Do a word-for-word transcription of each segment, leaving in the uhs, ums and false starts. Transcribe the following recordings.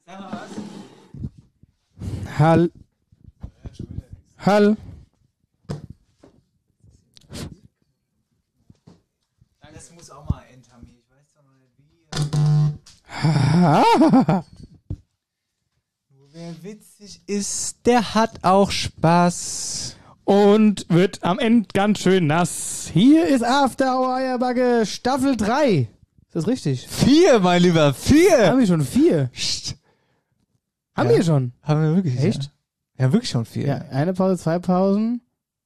Sag mal was. Hall. Hall. Das muss auch mal enden, ich weiß doch noch nicht wie. Nur wer witzig ist, der hat auch Spaß. Und wird am Ende ganz schön nass. Hier ist After Hour Eierbacke Staffel drei. Ist das richtig? Vier, mein Lieber, vier! Haben wir schon vier? Psst. Haben ja. wir schon? Haben wir wirklich? Echt? Ja. Wir haben wirklich schon vier. Ja, eine Pause, zwei Pausen,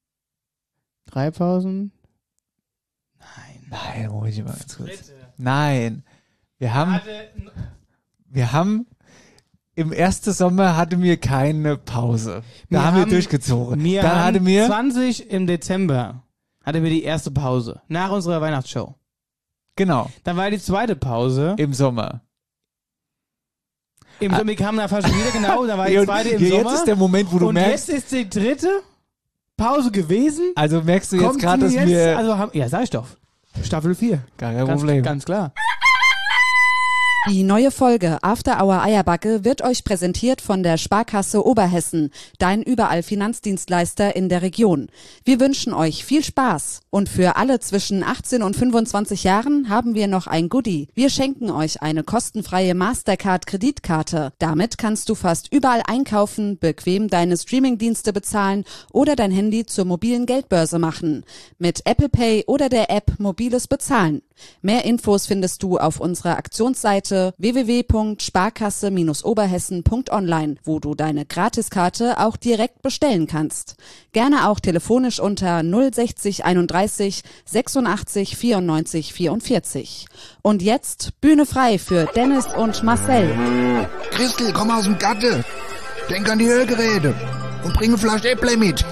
drei Pausen. Nein. Nein, ruhig mal ganz kurz. Nein. Wir haben, wir haben, im ersten Sommer hatten wir keine Pause. Da Wir haben wir haben- durchgezogen. Wir Dann haben hatten wir, zwanzig im Dezember hatten wir die erste Pause. Nach unserer Weihnachtsshow. genau, Dann war die zweite Pause. im Sommer. Im Sommer, wir kamen da fast schon wieder, genau. Da war die Ja, und zweite im jetzt Sommer. ist der Moment, wo du und merkst, jetzt ist die dritte Pause gewesen. also merkst du jetzt Kommt gerade, sie dass jetzt, wir, also haben, ja, sag ich doch. Staffel vier. gar kein Ganz, Problem. ganz klar. Die neue Folge After Hour Eierbacke wird euch präsentiert von der Sparkasse Oberhessen, dein überall Finanzdienstleister in der Region. Wir wünschen euch viel Spaß und für alle zwischen achtzehn und fünfundzwanzig Jahren haben wir noch ein Goodie. Wir schenken euch eine kostenfreie Mastercard-Kreditkarte. Damit kannst du fast überall einkaufen, bequem deine Streamingdienste bezahlen oder dein Handy zur mobilen Geldbörse machen. Mit Apple Pay oder der App Mobiles Bezahlen. Mehr Infos findest du auf unserer Aktionsseite w w w punkt sparkasse oberhessen punkt online, wo du deine Gratiskarte auch direkt bestellen kannst. Gerne auch telefonisch unter null sechzig einunddreißig sechsundachtzig vierundneunzig vierundvierzig. Und jetzt Bühne frei für Dennis und Marcel. Christel, komm aus dem Gatte. Denk an die Hörgeräte und bring eine Flasche Äpple mit.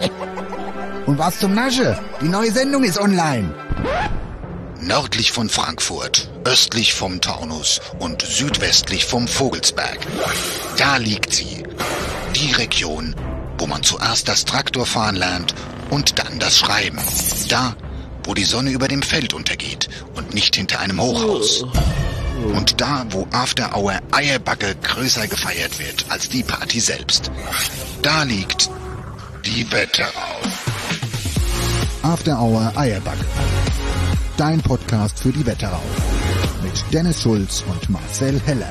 Und was zum Nasche? Die neue Sendung ist online. Nördlich von Frankfurt, östlich vom Taunus und südwestlich vom Vogelsberg. Da liegt sie. Die Region, wo man zuerst das Traktorfahren lernt und dann das Schreiben. Da, wo die Sonne über dem Feld untergeht und nicht hinter einem Hochhaus. Und da, wo After Hour Eierbacke größer gefeiert wird als die Party selbst. Da liegt die Wetterau. After Hour Eierbacke. Dein Podcast für die Wetterau. Mit Dennis Schulz und Marcel Heller.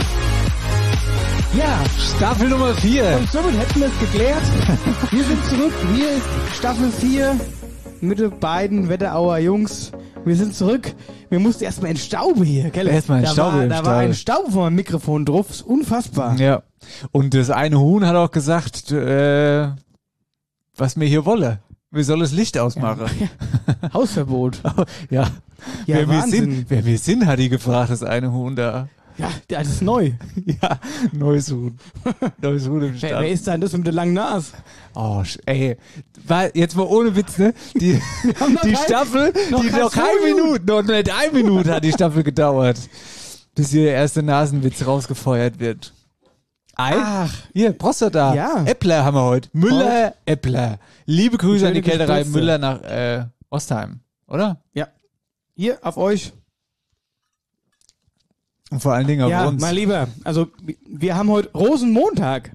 Ja, Staffel Nummer vier. und somit hätten wir es geklärt. Wir sind zurück. Hier ist Staffel vier mit den beiden Wetterauer Jungs. Wir sind zurück. Wir mussten erstmal entstauben hier, gell? Erstmal da entstauben war, im Da war Stall. ein Staub vor dem Mikrofon drauf. Ist unfassbar. Ja. Und das eine Huhn hat auch gesagt, äh, was mir hier wolle. Wir sollen das Licht ausmachen. Hausverbot. Ja. Ja, wer, wir Wahnsinn. sind, wer wir sind, hat die gefragt, das eine Huhn da. Ja, das ist neu. Ja, neues Huhn. Neues Huhn im Wer, Stall. wer ist denn das mit der langen Nase? Oh, sch- ey. War, jetzt mal ohne Witz, ne? Die, haben noch die kein- Staffel, noch die kein noch keine Minuten. Minute, noch nicht eine Minute hat die Staffel gedauert, bis hier der erste Nasenwitz rausgefeuert wird. Ei? Ach. Hier, Prostata. Ja. Äppler haben wir heute. Müller, Äppler. Liebe Grüße an die Schöne Kälterei Gespritze. Müller nach äh, Ostheim, oder? Ja. Hier, auf euch. Und vor allen Dingen auf Ja, uns. mein Lieber, also wir haben heute Rosenmontag.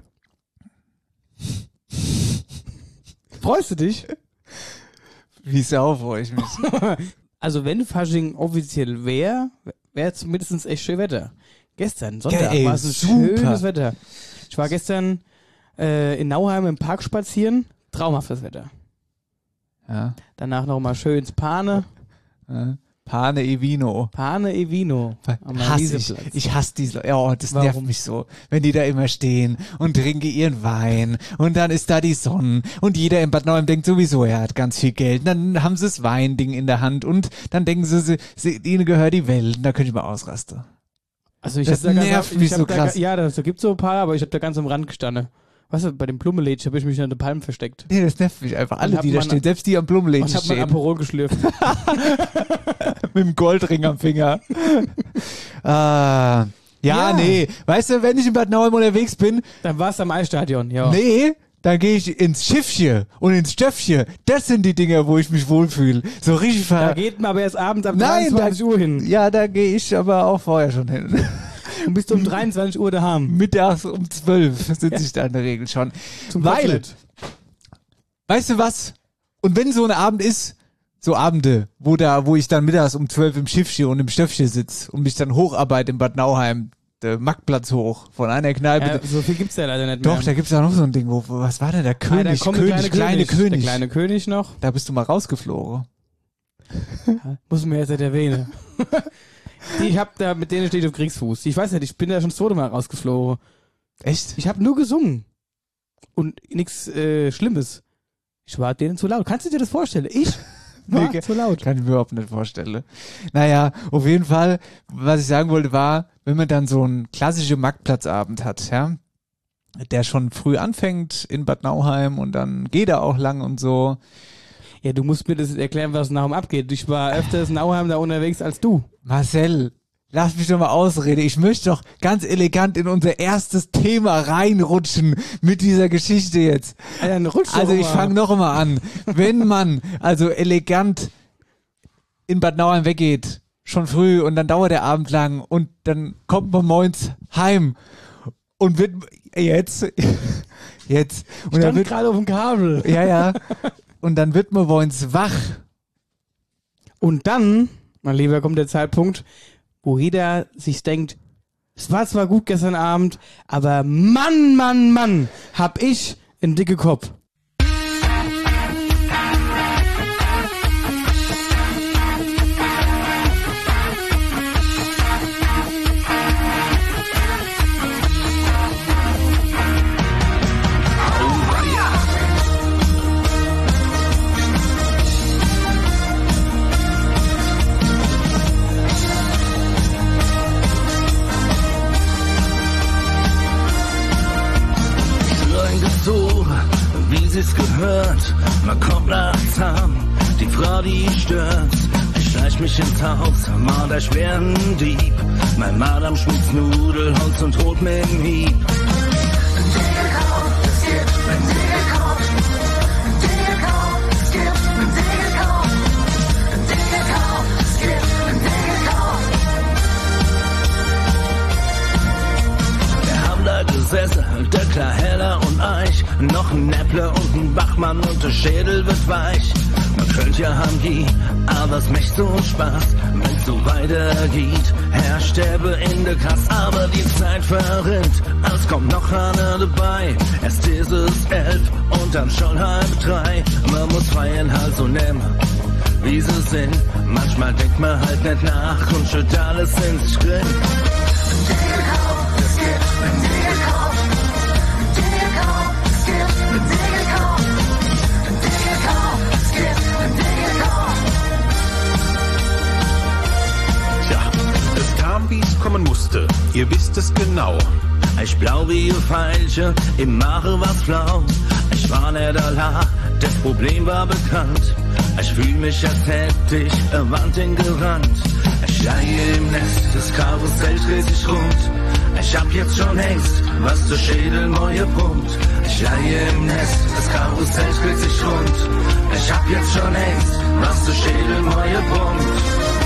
Freust du dich? Wie sau freue ich mich. Also wenn Fasching offiziell wäre, wäre es mindestens echt schön Wetter. Gestern, Sonntag, Ja, ey, war es ein super. schönes Wetter. Ich war gestern äh, in Nauheim im Park spazieren. Traumhaftes Wetter. Ja. Danach noch mal schön ins Pane. Ja. Pane e Vino. Pane e Vino. Am Hass ich. Marieseplatz. Ich hasse diese Leute. Oh, das Warum? nervt mich so. Wenn die da immer stehen und trinken ihren Wein und dann ist da die Sonne und jeder im Bad Nauheim denkt sowieso, er hat ganz viel Geld. Und dann haben sie das Weinding in der Hand und dann denken sie, sie, sie ihnen gehört die Welt. Und da könnte ich mal ausrasten. Also ich Das hab da ganz- nervt ich mich hab so da, krass. Ja, da gibt so ein paar, aber ich habe da ganz am Rand gestanden. Weißt du, bei dem Blumenlädchen habe ich mich an den Palmen versteckt. Nee, das nervt mich einfach. Alle, hab die da mein- stehen, selbst die am Und Blumenlädchen habe mein stehen. Aperol geschlürft. Mit dem Goldring am Finger. ah, ja, Ja. nee. Weißt du, wenn ich in Bad Nauheim unterwegs bin, Dann warst du am Eisstadion, ja. nee, dann gehe ich ins Schiffchen und ins Stöffchen. Das sind die Dinger, wo ich mich wohlfühle. So richtig Da ver... geht man aber erst abends ab Nein, dreiundzwanzig Uhr hin. Ja, da gehe ich aber auch vorher schon hin. Und bist du um dreiundzwanzig Uhr daheim. Mittags um zwölf sitze Ja. ich da in der Regel schon. Zum Weil, Kotelett. weißt du was? Und wenn so ein Abend ist, so Abende, wo da, wo ich dann mittags um zwölf im Schiffchen und im Stöffchen sitze und mich dann hocharbeite in Bad Nauheim, der Marktplatz hoch, von einer Kneipe. Ja, so viel gibt's ja leider nicht mehr. Doch, da gibt's auch noch so ein Ding, wo, wo was war denn der Ah, König? da kommt König, der kleine kleine, König. König. Der kleine König noch. Da bist du mal rausgeflogen. Muss mir jetzt nicht erwähnen. Die, ich hab da, mit denen stehe ich auf Kriegsfuß. Ich weiß nicht, ich bin da schon das zweite Mal rausgeflogen. Echt? Ich habe nur gesungen. Und nichts äh, Schlimmes. Ich war denen zu laut. Kannst du dir das vorstellen? Ich war Nee, zu laut. Kann ich mir überhaupt nicht vorstellen. Naja, auf jeden Fall, was ich sagen wollte, war, wenn man dann so einen klassischen Marktplatzabend hat, ja, der schon früh anfängt in Bad Nauheim und dann geht er auch lang und so. Ja, du musst mir das erklären, was in Nauheim abgeht. Ich war öfters in Nauheim da unterwegs als du. Marcel, lass mich doch mal ausreden. Ich möchte doch ganz elegant in unser erstes Thema reinrutschen mit dieser Geschichte jetzt. Ja, dann rutsch doch Also ich mal. fange noch einmal an. Wenn man also elegant in Bad Nauheim weggeht, schon früh und dann dauert der Abend lang und dann kommt man morgens heim und wird jetzt jetzt und dann Stand wird gerade auf dem Kabel. ja ja und dann wird man morgens wach. Und dann, mein Lieber, kommt der Zeitpunkt, wo jeder sich denkt, es war zwar gut gestern Abend, aber Mann, Mann, Mann, hab ich einen dicke Kopf. So, wie sie's gehört, man kommt nachts heim, die Frau, die stört. Ich schleich mich ins Haus, mal der schweren Dieb. Mein Madame schmutzt Nudelholz und holt mir einen Hieb. Gesessen, der klar Heller und Eich, noch ein Näppler und ein Bachmann und der Schädel wird weich. Man könnte ja Hangi, aber es macht so Spaß, wenn's so weitergeht. Herr sterbe in der Kasse, aber die Zeit verrinnt, es kommt noch einer dabei. Erst ist es elf und dann schon halb drei. Man muss feiern halt so nehmen, wie sie sind. Manchmal denkt man halt nicht nach und schüttet alles in sich drin. Wie es kommen musste, ihr wisst es genau. Ich blau wie ihr Falsche, im Mache was flau. Ich war nicht allein, das Problem war bekannt. Ich fühl mich, als hätte ich eine Wand hingerannt. Ich steige im Nest, das Karussell dreht sich rund. Ich hab jetzt schon längst, was der Schädel neue Punkt. Ich steige im Nest, das Karussell dreht sich rund. Ich hab jetzt schon längst, was der Schädel neue Punkt.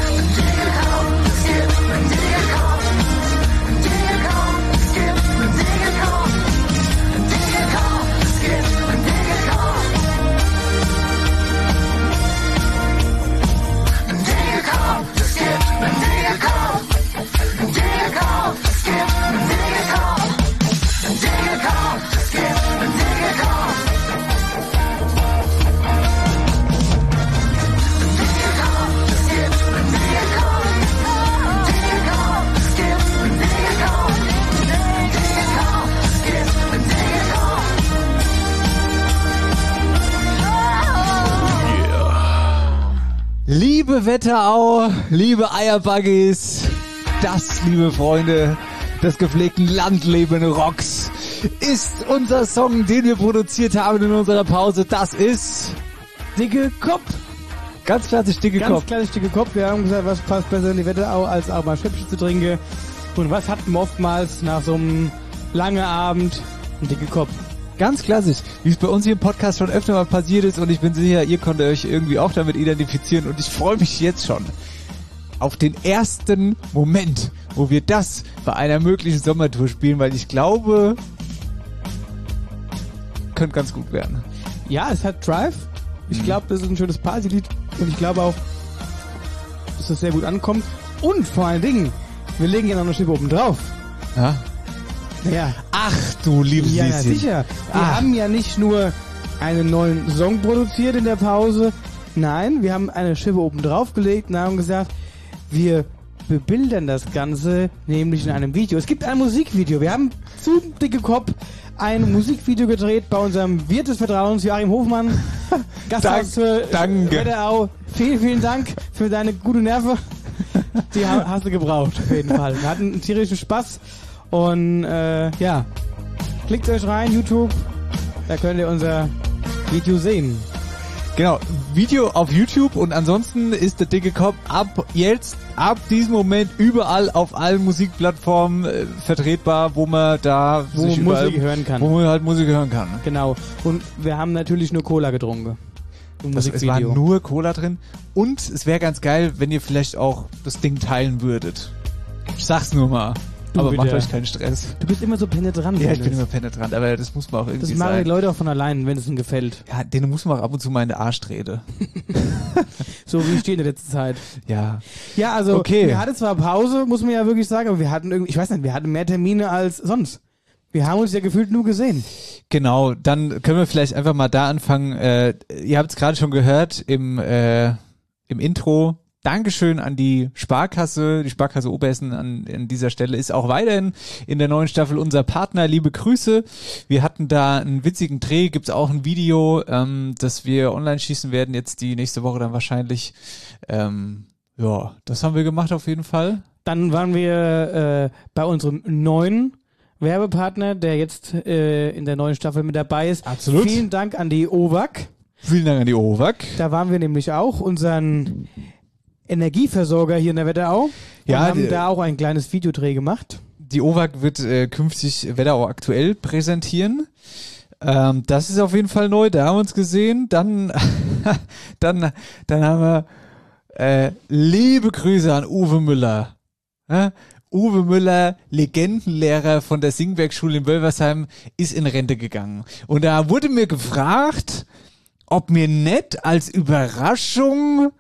Liebe Wetterau, liebe Eierbuggies, das, liebe Freunde des gepflegten Landleben Rocks, ist unser Song, den wir produziert haben in unserer Pause. Das ist Dicke Kopf. ganz klassisch dicke Ganz Kopf. kleines dicke Kopf. Wir haben gesagt, was passt besser in die Wetterau, als auch mal Schöpfchen zu trinken. Und was hat man oftmals nach so einem langen Abend? Ein dicke Kopf. Ganz klassisch, wie es bei uns hier im Podcast schon öfter mal passiert ist und ich bin sicher, ihr konntet euch irgendwie auch damit identifizieren und ich freue mich jetzt schon auf den ersten Moment, wo wir das bei einer möglichen Sommertour spielen, weil ich glaube, könnte ganz gut werden. Ja, es hat Drive. Ich glaube, das ist ein schönes Partylied und ich glaube auch, dass das sehr gut ankommt. Und vor allen Dingen, wir legen ja noch eine Schippe oben drauf. Ja? Ja. Ach du liebes Ja, ja, Lieschen. sicher. Wir Ah. haben ja nicht nur einen neuen Song produziert in der Pause. Nein, wir haben eine Schippe oben drauf gelegt und haben gesagt, wir bebildern das Ganze nämlich in einem Video. Es gibt ein Musikvideo. Wir haben zu dicke Kopf ein Musikvideo gedreht bei unserem Wirt des Vertrauens, Joachim Hofmann. Gasthaus für Danke. Wetterau. Vielen, vielen Dank für deine gute Nerven. Die ha- hast du gebraucht, auf jeden Fall. Wir hatten einen tierischen Spaß. Und äh, ja, klickt euch rein, YouTube. Da könnt ihr unser Video sehen. Genau, Video auf YouTube und ansonsten ist der dicke Kopf ab jetzt, ab diesem Moment überall auf allen Musikplattformen äh, vertretbar, wo man da Wo sich man überall, Musik hören kann. Wo man halt Musik hören kann. Genau. Und wir haben natürlich nur Cola getrunken. Im Das, es war Musikvideo. nur Cola drin und es wäre ganz geil, wenn ihr vielleicht auch das Ding teilen würdet. Ich sag's nur mal. Du aber macht wieder. euch keinen Stress. Du bist immer so penetrant. Ja, ich bin Dennis. immer penetrant, aber das muss man auch irgendwie Das machen sein. die Leute auch von allein, wenn es ihnen gefällt. Ja, denen muss man auch ab und zu mal in den Arsch treten. So wie ich stehe in der letzten Zeit. Ja. Ja, also Okay. wir hatten zwar Pause, muss man ja wirklich sagen, aber wir hatten irgendwie, ich weiß nicht, wir hatten mehr Termine als sonst. Wir haben uns ja gefühlt nur gesehen. Genau, dann können wir vielleicht einfach mal da anfangen. Äh, ihr habt es gerade schon gehört im, äh, im Intro. Dankeschön an die Sparkasse, die Sparkasse Oberhessen an, an dieser Stelle ist auch weiterhin in der neuen Staffel unser Partner. Liebe Grüße. Wir hatten da einen witzigen Dreh, gibt's auch ein Video, ähm, das wir online schießen werden, jetzt die nächste Woche dann wahrscheinlich. Ähm, ja, das haben wir gemacht auf jeden Fall. Dann waren wir äh, bei unserem neuen Werbepartner, der jetzt äh, in der neuen Staffel mit dabei ist. Absolut. Vielen Dank an die O W A C. Vielen Dank an die O W A C. Da waren wir nämlich auch, unseren Energieversorger hier in der Wetterau. Und Ja, haben die- da auch ein kleines Videodreh gemacht. Die O W A C wird äh, künftig Wetterau aktuell präsentieren. Ähm, das ist auf jeden Fall neu, da haben wir uns gesehen. Dann, dann, dann haben wir äh, liebe Grüße an Uwe Müller. Ja? Uwe Müller, Legendenlehrer von der Singberg-Schule in Wölversheim, ist in Rente gegangen. Und da wurde mir gefragt, ob mir nicht als Überraschung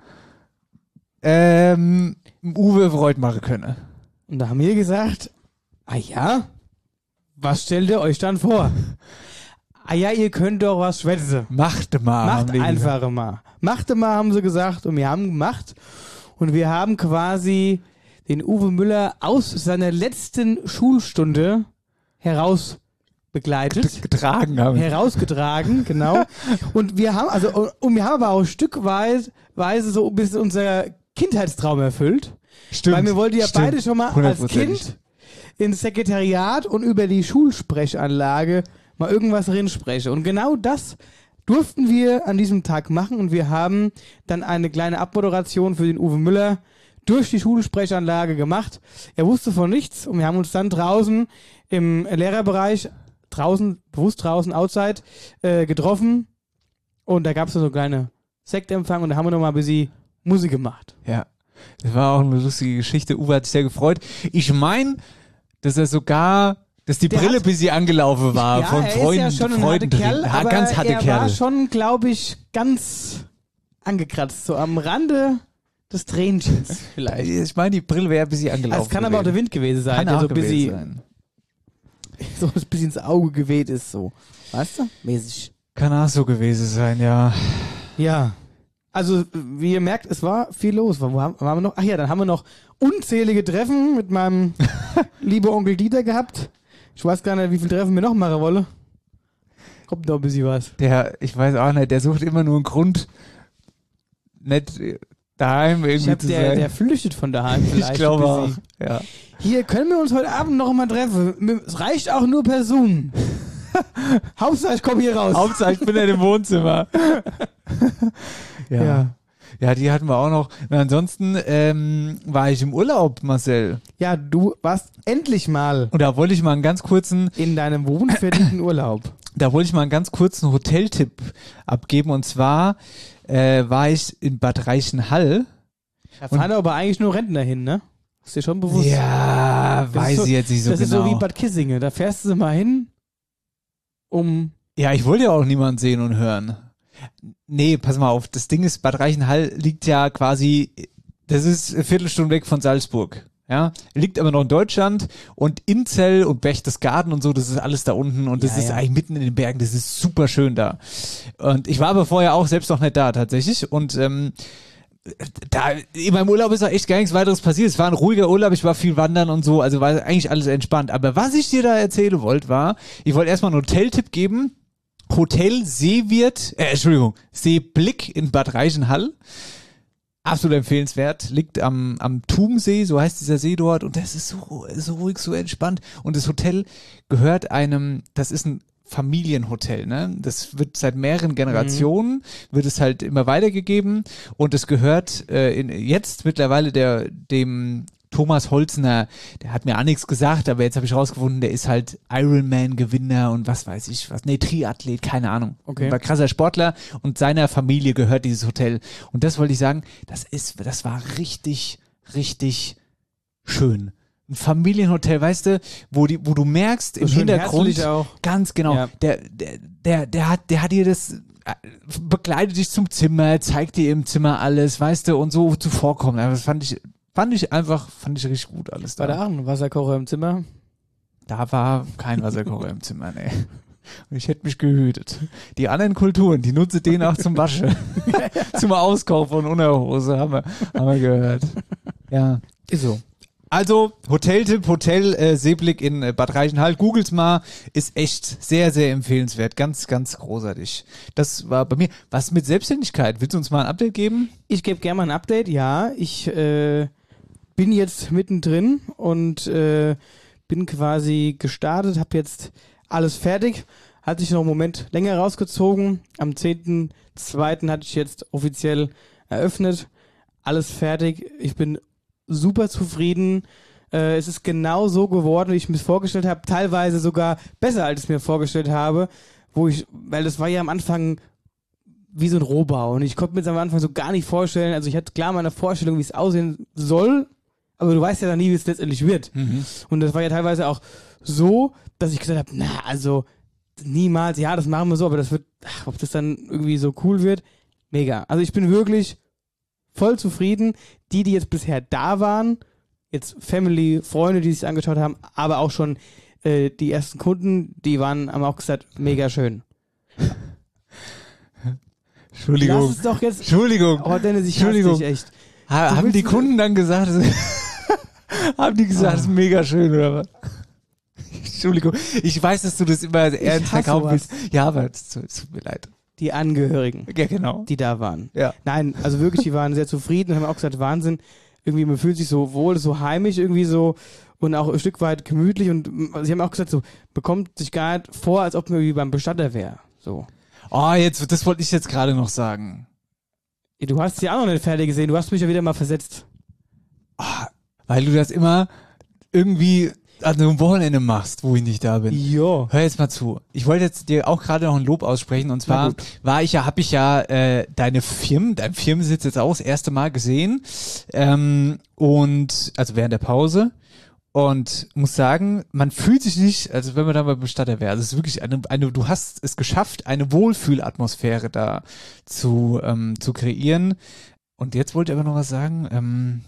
ähm, Uwe Freud machen könne. Und da haben wir gesagt, ah ja, was stellt ihr euch dann vor? Ah ja, ihr könnt doch was schwätzen. Macht mal. Macht haben die einfach mal. Macht mal, haben sie gesagt. Und wir haben gemacht. Und wir haben quasi den Uwe Müller aus seiner letzten Schulstunde heraus begleitet. getragen haben. Herausgetragen, genau. Und wir haben, also, und, und wir haben aber auch stückweise Weise so ein bisschen unser Kindheitstraum erfüllt. Stimmt. Weil wir wollten ja stimmt. beide schon mal als Hundertprozentig. Kind ins Sekretariat und über die Schulsprechanlage mal irgendwas drin sprechen. Und genau das durften wir an diesem Tag machen und wir haben dann eine kleine Abmoderation für den Uwe Müller durch die Schulsprechanlage gemacht. Er wusste von nichts und wir haben uns dann draußen im Lehrerbereich, draußen, bewusst draußen, outside, äh, getroffen und da gab es so eine kleine Sektempfang und da haben wir nochmal ein bisschen Musik gemacht. Ja, das war auch eine lustige Geschichte. Uwe hat sich sehr gefreut. Ich meine, dass er sogar, dass die Der Brille hat- bis sie angelaufen war Ja, von er Freunden. ist ja schon ein Freuden harter Kerl, drin. aber ganz harte er Kerl. war schon, glaube ich, ganz angekratzt, so am Rande des Tränchens vielleicht. Ich meine, die Brille wäre bis sie angelaufen. Es kann aber auch der Wind gewesen sein, Kann der auch so ein gewesen bisschen, sein. so ein bisschen ins Auge geweht ist, so. Weißt du? Mäßig. Kann auch so gewesen sein, ja. Ja. Also, wie ihr merkt, es war viel los. Wo haben, waren wir noch? Ach ja, dann haben wir noch unzählige Treffen mit meinem lieben Onkel Dieter gehabt. Ich weiß gar nicht, wie viele Treffen wir noch machen wollen. Kommt noch ein bisschen was. Der, ich weiß auch nicht, der sucht immer nur einen Grund, nicht äh, daheim Ich irgendwie hab, zu der, sein. der flüchtet von daheim vielleicht. ich glaube ein auch. bisschen. Ja. Hier, können wir uns heute Abend noch mal treffen? Es reicht auch nur per Zoom. Hauptsache, ich komme hier raus. Hauptsache, ich bin ja im Wohnzimmer. ja. Ja. ja. die hatten wir auch noch. Und ansonsten ähm, war ich im Urlaub, Marcel. Ja, du warst endlich mal Und da wollte ich mal einen ganz kurzen, in deinem wohnverdienten Urlaub. da wollte ich mal einen ganz kurzen Hoteltipp abgeben. Und zwar äh, war ich in Bad Reichenhall. Da fahren aber eigentlich nur Rentner hin, ne? Ist dir schon bewusst? Ja, Ja, Das weiß ist so, ich jetzt nicht so das genau. ist so wie Bad Kissingen. Da fährst du mal hin, um... Ja, ich wollte ja auch niemanden sehen und hören. Nee, pass mal auf. Das Ding ist, Bad Reichenhall liegt ja quasi, das ist eine Viertelstunde weg von Salzburg. Ja, liegt aber noch in Deutschland und Inzell und Berchtesgaden und so, das ist alles da unten und das Ja, ist ja. eigentlich mitten in den Bergen, das ist super schön da. Und ich war aber vorher auch selbst noch nicht da tatsächlich und ähm, da in meinem Urlaub ist auch echt gar nichts weiteres passiert. Es war ein ruhiger Urlaub, ich war viel wandern und so, also war eigentlich alles entspannt. Aber was ich dir da erzählen wollte, war, ich wollte erstmal einen Hoteltipp geben. Hotel Seewirt, äh, Entschuldigung, Seeblick in Bad Reichenhall. Absolut empfehlenswert, liegt am, am Thumsee, so heißt dieser See dort und das ist so, so ruhig, so entspannt und das Hotel gehört einem, das ist ein Familienhotel, ne? Das wird seit mehreren Generationen, mhm. wird es halt immer weitergegeben und es gehört äh, in, jetzt mittlerweile der dem Thomas Holzner, der hat mir auch nichts gesagt, aber jetzt habe ich rausgefunden, der ist halt Ironman-Gewinner und was weiß ich was, nee, Triathlet, keine Ahnung. Okay. War krasser Sportler und seiner Familie gehört dieses Hotel. Und das wollte ich sagen, das ist, das war richtig, richtig schön. Ein Familienhotel, weißt du, wo die, wo du merkst im schön Hintergrund, herzlich auch. ganz genau, Ja. der, der, der, der hat, der hat dir das, äh, begleitet dich zum Zimmer, zeigt dir im Zimmer alles, weißt du, und so zuvorkommen. Aber das fand ich, Fand ich einfach, fand ich richtig gut alles da. War da auch ein Wasserkocher im Zimmer? Da war kein Wasserkocher im Zimmer, nee. Und ich hätte mich gehütet. Die anderen Kulturen, die nutze den auch zum Waschen. Zum Auskochen von Unterhose, haben wir, haben wir gehört. Ja. Ist so. Also, Hoteltipp, Hotel äh, Seeblick in äh, Bad Reichenhall. Googles mal, ist echt sehr, sehr empfehlenswert. Ganz, ganz großartig. Das war bei mir. Was mit Selbstständigkeit? Willst du uns mal ein Update geben? Ich gebe gerne mal ein Update, ja. Ich äh, bin jetzt mittendrin und äh, bin quasi gestartet, habe jetzt alles fertig. Hat sich noch einen Moment länger rausgezogen. Am zehnten zweiten hatte ich jetzt offiziell eröffnet. Alles fertig. Ich bin super zufrieden. Äh, es ist genau so geworden, wie ich mir vorgestellt habe. Teilweise sogar besser, als ich es mir vorgestellt habe. Wo ich, weil das war ja am Anfang wie so ein Rohbau. Und ich konnte mir das am Anfang so gar nicht vorstellen. Also ich hatte klar meine Vorstellung, wie es aussehen soll. Aber du weißt ja dann nie, wie es letztendlich wird. Mhm. Und das war ja teilweise auch so, dass ich gesagt habe, na, also niemals, ja, das machen wir so, aber das wird, ach, ob das dann irgendwie so cool wird, mega. Also ich bin wirklich voll zufrieden. Die, die jetzt bisher da waren, jetzt Family, Freunde, die sich angeschaut haben, aber auch schon äh, die ersten Kunden, die waren, haben auch gesagt, mega schön. Entschuldigung. Lass es doch jetzt. Entschuldigung. Oh, Dennis, ich hasse Entschuldigung. dich echt. Ha, haben die willst- Kunden dann gesagt, haben die gesagt, das ist mega schön, oder was? Entschuldigung, ich weiß, dass du das immer ernst hasse verkaufen was. willst. Ja, aber es tut, es tut mir leid. Die Angehörigen, Ja, genau. die da waren. Ja. Nein, also wirklich, die waren sehr zufrieden und haben auch gesagt, Wahnsinn, irgendwie, man fühlt sich so wohl, so heimisch irgendwie so und auch ein Stück weit gemütlich und also sie haben auch gesagt, so, bekommt sich gar nicht vor, als ob man irgendwie beim Bestatter wäre. So. Oh, jetzt, das wollte ich jetzt gerade noch sagen. Du hast sie auch noch nicht fertig gesehen, du hast mich ja wieder mal versetzt. Weil du das immer irgendwie an einem Wochenende machst, wo ich nicht da bin. Jo. Hör jetzt mal zu. Ich wollte jetzt dir auch gerade noch ein Lob aussprechen und Na zwar gut. war ich ja, habe ich ja äh, deine Firmen, dein Firmensitz jetzt auch das erste Mal gesehen ähm, und also während der Pause und muss sagen, man fühlt sich nicht, also wenn man da beim Bestatter wäre, also es ist wirklich eine, eine, du hast es geschafft, eine Wohlfühlatmosphäre da zu ähm, zu kreieren. Und jetzt wollte ich aber noch was sagen. Ähm,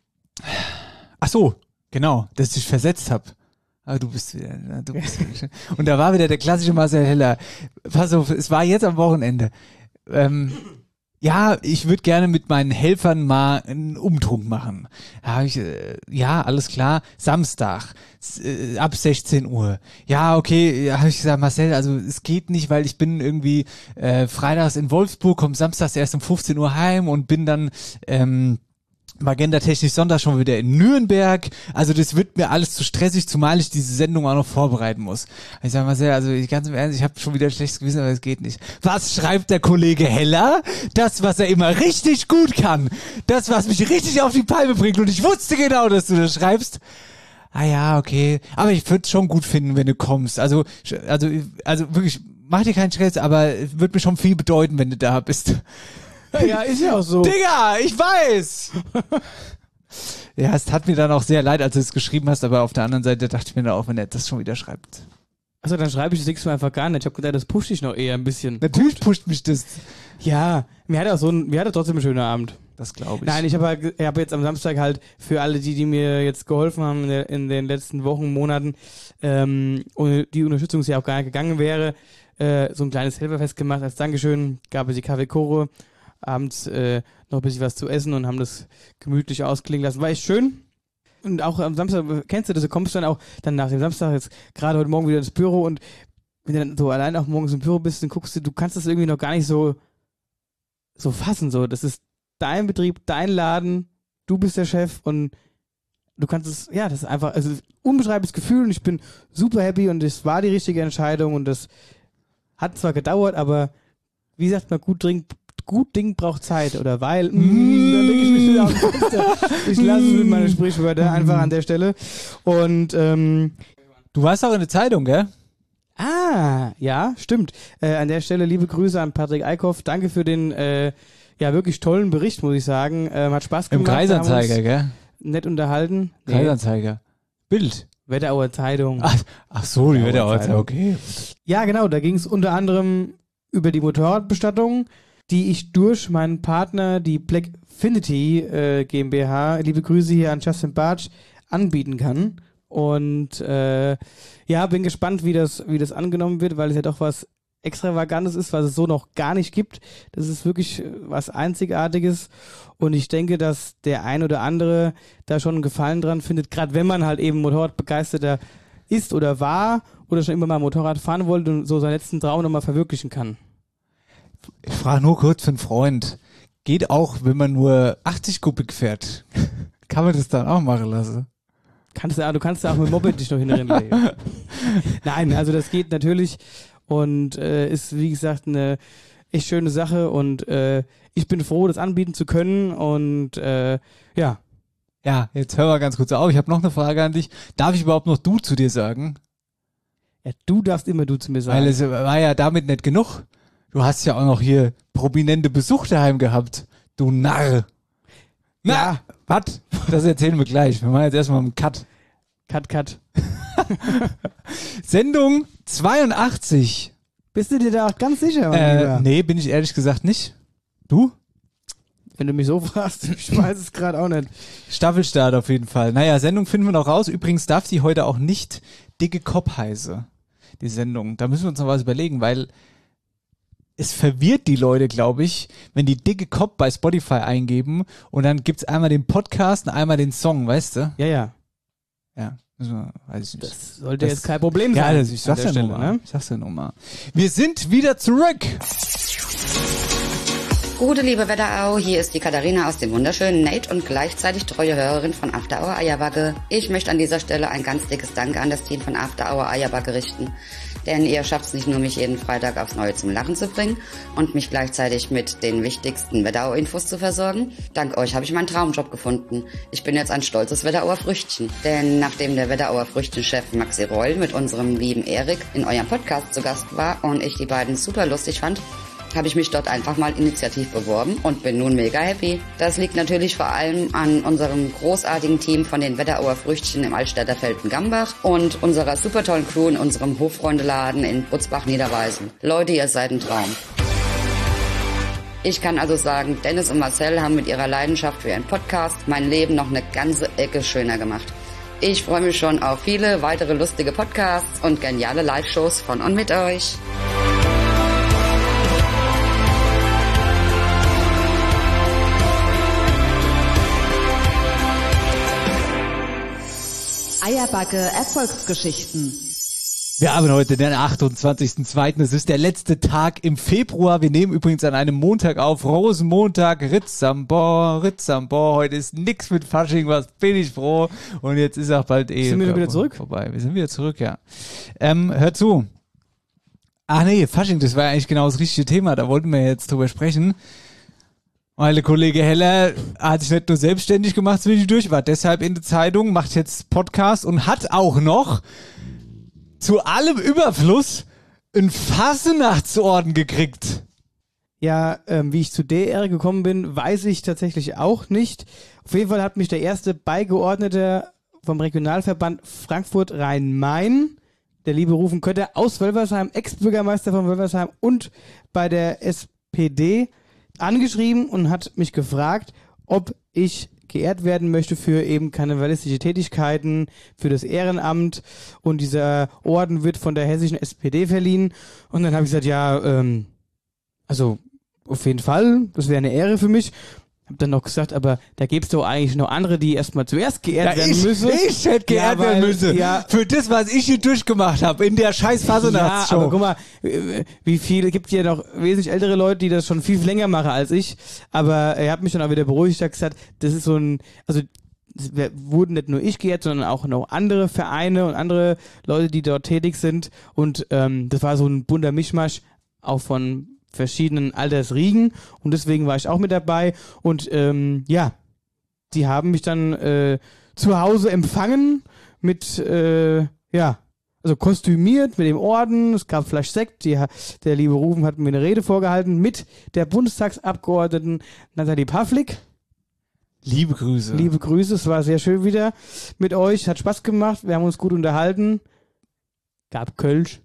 ach so. Genau, dass ich dich versetzt habe. Aber du bist wieder, na, du bist wieder. Und da war wieder der klassische Marcel Heller. Pass auf, es war jetzt am Wochenende. Ähm, ja, ich würde gerne mit meinen Helfern mal einen Umtrunk machen. Da hab ich, äh, ja, alles klar, Samstag, s- äh, ab sechzehn Uhr. Ja, okay, habe ich gesagt, Marcel, also es geht nicht, weil ich bin irgendwie äh, freitags in Wolfsburg, komme samstags erst um fünfzehn Uhr heim und bin dann ähm, Magenta Technisch Sonntag schon wieder in Nürnberg. Also das wird mir alles zu stressig, zumal ich diese Sendung auch noch vorbereiten muss. Ich sage mal sehr, also ich ganz im Ernst, ich habe schon wieder ein schlechtes Gewissen, aber es geht nicht. Was schreibt der Kollege Heller? Das, was er immer richtig gut kann. Das, was mich richtig auf die Palme bringt. Und ich wusste genau, dass du das schreibst. Ah ja, okay. Aber ich würde es schon gut finden, wenn du kommst. Also, also, also wirklich, mach dir keinen Stress, aber es wird mir schon viel bedeuten, wenn du da bist. Ja, ist ja auch so. Digga, ich weiß! Ja, es tat mir dann auch sehr leid, als du es geschrieben hast, aber auf der anderen Seite dachte ich mir dann auch, wenn er das schon wieder schreibt. Achso, dann schreibe ich das nächste Mal einfach gar nicht. Ich habe gedacht, das pusht dich noch eher ein bisschen. Natürlich pusht mich das. Ja, mir hat auch so ein, mir hat trotzdem einen schönen Abend. Das glaube ich. Nein, ich habe ich hab jetzt am Samstag halt für alle, die, die mir jetzt geholfen haben in, der, in den letzten Wochen, Monaten, ähm, ohne die Unterstützung ja auch gar nicht gegangen wäre, äh, so ein kleines Helferfest gemacht. Als Dankeschön gab es die Kaffeekore, abends äh, noch ein bisschen was zu essen und haben das gemütlich ausklingen lassen. War echt schön. Und auch am Samstag, kennst du das, du kommst dann auch dann nach dem Samstag jetzt gerade heute Morgen wieder ins Büro und wenn du dann so allein auch morgens im Büro bist, dann guckst du, du kannst das irgendwie noch gar nicht so so fassen, so. Das ist dein Betrieb, dein Laden, du bist der Chef und du kannst es, ja, das ist einfach, also ein unbeschreibliches Gefühl und ich bin super happy und es war die richtige Entscheidung und das hat zwar gedauert, aber wie sagt man, gut Ding, gut Ding braucht Zeit oder weil, mm, da lege ich mich wieder auf den Fenster. Ich lasse es mit meinen Sprichwörtern einfach an der Stelle und ähm, du warst auch in der Zeitung, gell? Ah, ja, stimmt. Äh, an der Stelle liebe Grüße an Patrick Eickhoff. Danke für den äh, ja wirklich tollen Bericht, muss ich sagen. Ähm, hat Spaß gemacht. Im Kreisanzeiger, gell? Nett unterhalten. Nee. Kreisanzeiger. Bild. Wetterauer Zeitung. Ach, ach so, die Wetterauer Zeitung, okay. Ja, genau, da ging es unter anderem über die Motorradbestattung, die ich durch meinen Partner, die Blackfinity äh, GmbH, liebe Grüße hier an Justin Bartsch, anbieten kann. Und äh, ja, bin gespannt, wie das, wie das angenommen wird, weil es ja doch was Extravagantes ist, was es so noch gar nicht gibt. Das ist wirklich was Einzigartiges und ich denke, dass der ein oder andere da schon einen Gefallen dran findet, gerade wenn man halt eben Motorradbegeisterter ist oder war oder schon immer mal Motorrad fahren wollte und so seinen letzten Traum nochmal verwirklichen kann. Ich frage nur kurz für einen Freund, geht auch, wenn man nur achtzig Kubik fährt, kann man das dann auch machen lassen? Kannst du, du kannst ja auch mit Moped dich noch hinrennen. Nein, also das geht natürlich und äh, ist, wie gesagt, eine echt schöne Sache und äh, ich bin froh, das anbieten zu können und äh, ja. Ja, jetzt hör mal ganz kurz auf, ich habe noch eine Frage an dich. Darf ich überhaupt noch du zu dir sagen? Ja, du darfst immer du zu mir sagen. Weil es war ja damit nicht genug. Du hast ja auch noch hier prominente Besuch daheim gehabt, du Narr. Na, ja. Was? Das erzählen wir gleich. Wir machen jetzt erstmal einen Cut. Cut, cut. Sendung zweiundachtzig. Bist du dir da auch ganz sicher? Äh, nee, bin ich ehrlich gesagt nicht. Du? Wenn du mich so fragst, ich weiß es gerade auch nicht. Staffelstart auf jeden Fall. Naja, Sendung finden wir noch raus. Übrigens darf die heute auch nicht dicke Kopf heiße, die Sendung. Da müssen wir uns noch was überlegen, weil es verwirrt die Leute, glaube ich, wenn die dicke Kopf bei Spotify eingeben und dann gibt's einmal den Podcast und einmal den Song, weißt du? Ja, ja. Ja, also, weiß ich nicht. Das sollte das, jetzt kein Problem ja, sein. Ja, ich sag's ja nochmal. Ne? Ich sag's ja nochmal. Wir sind wieder zurück. Gute liebe Wetterau, hier ist die Katharina aus dem wunderschönen Nate und gleichzeitig treue Hörerin von After Hour Eierbacke. Ich möchte an dieser Stelle ein ganz dickes Danke an das Team von After Hour Eierbacke richten. Denn ihr schafft es nicht nur, mich jeden Freitag aufs Neue zum Lachen zu bringen und mich gleichzeitig mit den wichtigsten Wetterau-Infos zu versorgen. Dank euch habe ich meinen Traumjob gefunden. Ich bin jetzt ein stolzes Wetterauer Früchtchen. Denn nachdem der Wetterauer Früchtchen-Chef Maxi Reul mit unserem lieben Erik in eurem Podcast zu Gast war und ich die beiden super lustig fand, habe ich mich dort einfach mal initiativ beworben und bin nun mega happy. Das liegt natürlich vor allem an unserem großartigen Team von den Wetterauer Früchtchen im Altstädter Felden-Gambach und unserer super tollen Crew in unserem Hofreundeladen in Butzbach-Niederweisen. Leute, ihr seid ein Traum. Ich kann also sagen, Dennis und Marcel haben mit ihrer Leidenschaft für ihren Podcast mein Leben noch eine ganze Ecke schöner gemacht. Ich freue mich schon auf viele weitere lustige Podcasts und geniale Live-Shows von und mit euch. Eierbacke Erfolgsgeschichten. Wir haben heute den achtundzwanzigsten zweiten Es ist der letzte Tag im Februar. Wir nehmen übrigens an einem Montag auf. Rosenmontag, Ritzambor, Ritzambor. Heute ist nix mit Fasching, was bin ich froh. Und jetzt ist auch bald eh... Sind wir wieder zurück? Vorbei. Wir sind wieder zurück, ja. Ähm, hör zu. Ach nee, Fasching, das war ja eigentlich genau das richtige Thema. Da wollten wir jetzt drüber sprechen. Weil der Kollege Heller hat sich nicht nur selbstständig gemacht zwischendurch, war deshalb in der Zeitung, macht jetzt Podcast und hat auch noch zu allem Überfluss einen Fasnachtsorden gekriegt. Ja, ähm, wie ich zu der Ehre gekommen bin, weiß ich tatsächlich auch nicht. Auf jeden Fall hat mich der erste Beigeordnete vom Regionalverband Frankfurt-Rhein-Main, der liebe Rufen Kötter, aus Wölversheim, Ex-Bürgermeister von Wölversheim und bei der S P D angeschrieben und hat mich gefragt, ob ich geehrt werden möchte für eben karnevalistische Tätigkeiten, für das Ehrenamt, und dieser Orden wird von der hessischen S P D verliehen. Und dann habe ich gesagt, ja, ähm, also auf jeden Fall, das wäre eine Ehre für mich. Hab dann noch gesagt, aber da gäbe es doch eigentlich noch andere, die erstmal zuerst geehrt Ja, werden ich, müssen. ich hätte geehrt Ja, werden weil- müssen. ja. Für das, was ich hier durchgemacht habe, in der scheiß Ja, Fasernachtshow. aber guck mal, äh, wie viele, gibt ja noch wesentlich ältere Leute, die das schon viel länger machen als ich, aber er hat mich dann auch wieder beruhigt, hat gesagt, das ist so ein, also es wär- wurden nicht nur ich geehrt, sondern auch noch andere Vereine und andere Leute, die dort tätig sind, und ähm, das war so ein bunter Mischmasch, auch von verschiedenen Altersriegen, und deswegen war ich auch mit dabei, und ähm, ja, die haben mich dann äh, zu Hause empfangen mit, äh, ja, also kostümiert mit dem Orden, es gab Flasch Sekt, die, der liebe Rufen hat mir eine Rede vorgehalten mit der Bundestagsabgeordneten Nathalie Pavlik. Liebe Grüße. Liebe Grüße, es war sehr schön wieder mit euch, hat Spaß gemacht, wir haben uns gut unterhalten. Gab Kölsch.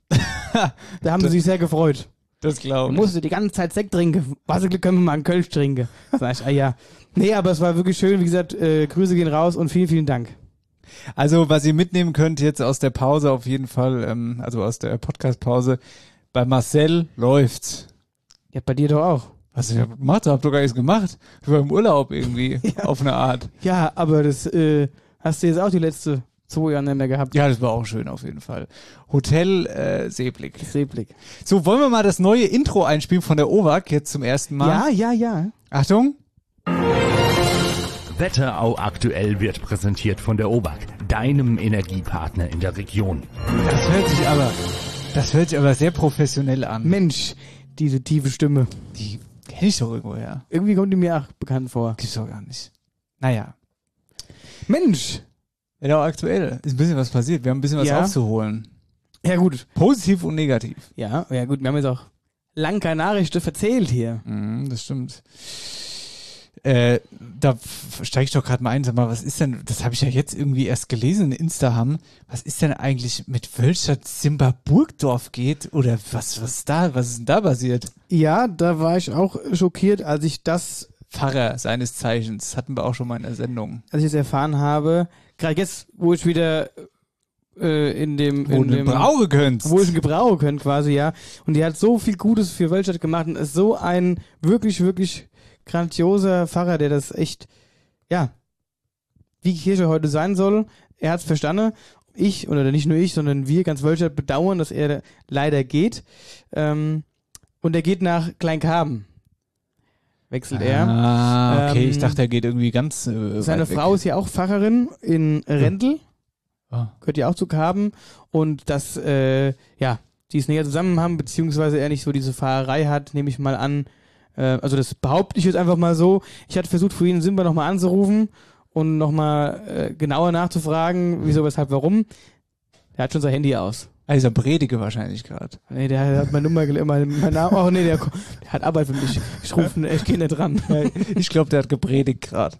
Da haben sie sich sehr gefreut. Das Ich glaube ich. musste die ganze Zeit Sekt trinken. Was Glück können wir mal einen Kölsch trinken. Sag ich, ah ja. Nee, aber es war wirklich schön. Wie gesagt, äh, Grüße gehen raus und vielen, vielen Dank. Also, was ihr mitnehmen könnt jetzt aus der Pause auf jeden Fall, ähm, also aus der Podcast-Pause, bei Marcel läuft's. Ja, bei dir doch auch. Was ich hab gemacht? Hab doch gar nichts gemacht. Ich war im Urlaub irgendwie, Ja. auf eine Art. Ja, aber das äh, hast du jetzt auch die letzte zwei Jahre nicht mehr gehabt. Ja, das war auch schön auf jeden Fall. Hotel äh, Seeblick. Seeblick. So, wollen wir mal das neue Intro einspielen von der O W A G jetzt zum ersten Mal? Ja, ja, ja. Achtung. Wetterau aktuell wird präsentiert von der O W A G, deinem Energiepartner in der Region. Das hört sich aber, das hört sich aber sehr professionell an. Mensch, diese tiefe Stimme. Die kenne ich doch irgendwoher. Irgendwie kommt die mir auch bekannt vor. Gibt's doch gar nicht. Naja. Mensch. Wetterau aktuell. Ist ein bisschen was passiert. Wir haben ein bisschen was Ja. aufzuholen. Ja, gut. Positiv und negativ. Ja, ja, gut. Wir haben jetzt auch lang keine Nachrichten verzählt hier. Mhm, das stimmt. Äh, da steige ich doch gerade mal ein, sag mal, was ist denn, das habe ich ja jetzt irgendwie erst gelesen in Instaham, was ist denn eigentlich mit Wölstadt Simba Burgdorf geht, oder was, was da, was ist denn da passiert? Ja, da war ich auch schockiert, als ich das, Pfarrer seines Zeichens, hatten wir auch schon mal in der Sendung. als ich es erfahren habe. Gerade jetzt, wo ich wieder äh, in dem, Wo in du dem Brauche könntest. wo ich ihn gebrauchen können quasi, ja. Und die hat so viel Gutes für Wölstadt gemacht und ist so ein wirklich, wirklich grandioser Pfarrer, der das echt, ja, wie die Kirche heute sein soll. Er hat es verstanden. Ich, oder nicht nur ich, sondern wir, ganz Wölstadt, bedauern, dass er leider geht. Ähm, und er geht nach Kleinkarben. Wechselt er. Ah, okay, Ähm, ich dachte, er geht irgendwie ganz äh, Seine weit weg. Frau ist ja auch Pfarrerin in Rendel. Ah. Gehört ja auch zu Karben. Und dass, äh, ja, die es näher zusammen haben, beziehungsweise er nicht so diese Fahrerei hat, nehme ich mal an. Äh, also das behaupte ich jetzt einfach mal so. Ich hatte versucht, vorhin Simba nochmal anzurufen und nochmal äh, genauer nachzufragen, wieso, weshalb, warum. Der hat schon sein Handy aus. Also Predige wahrscheinlich gerade. Nee, der hat meine Nummer, gele- mein, mein Name, oh nee, der, der hat Arbeit für mich. Ich rufe, ich gehe nicht dran. Ich glaube, der hat gepredigt gerade.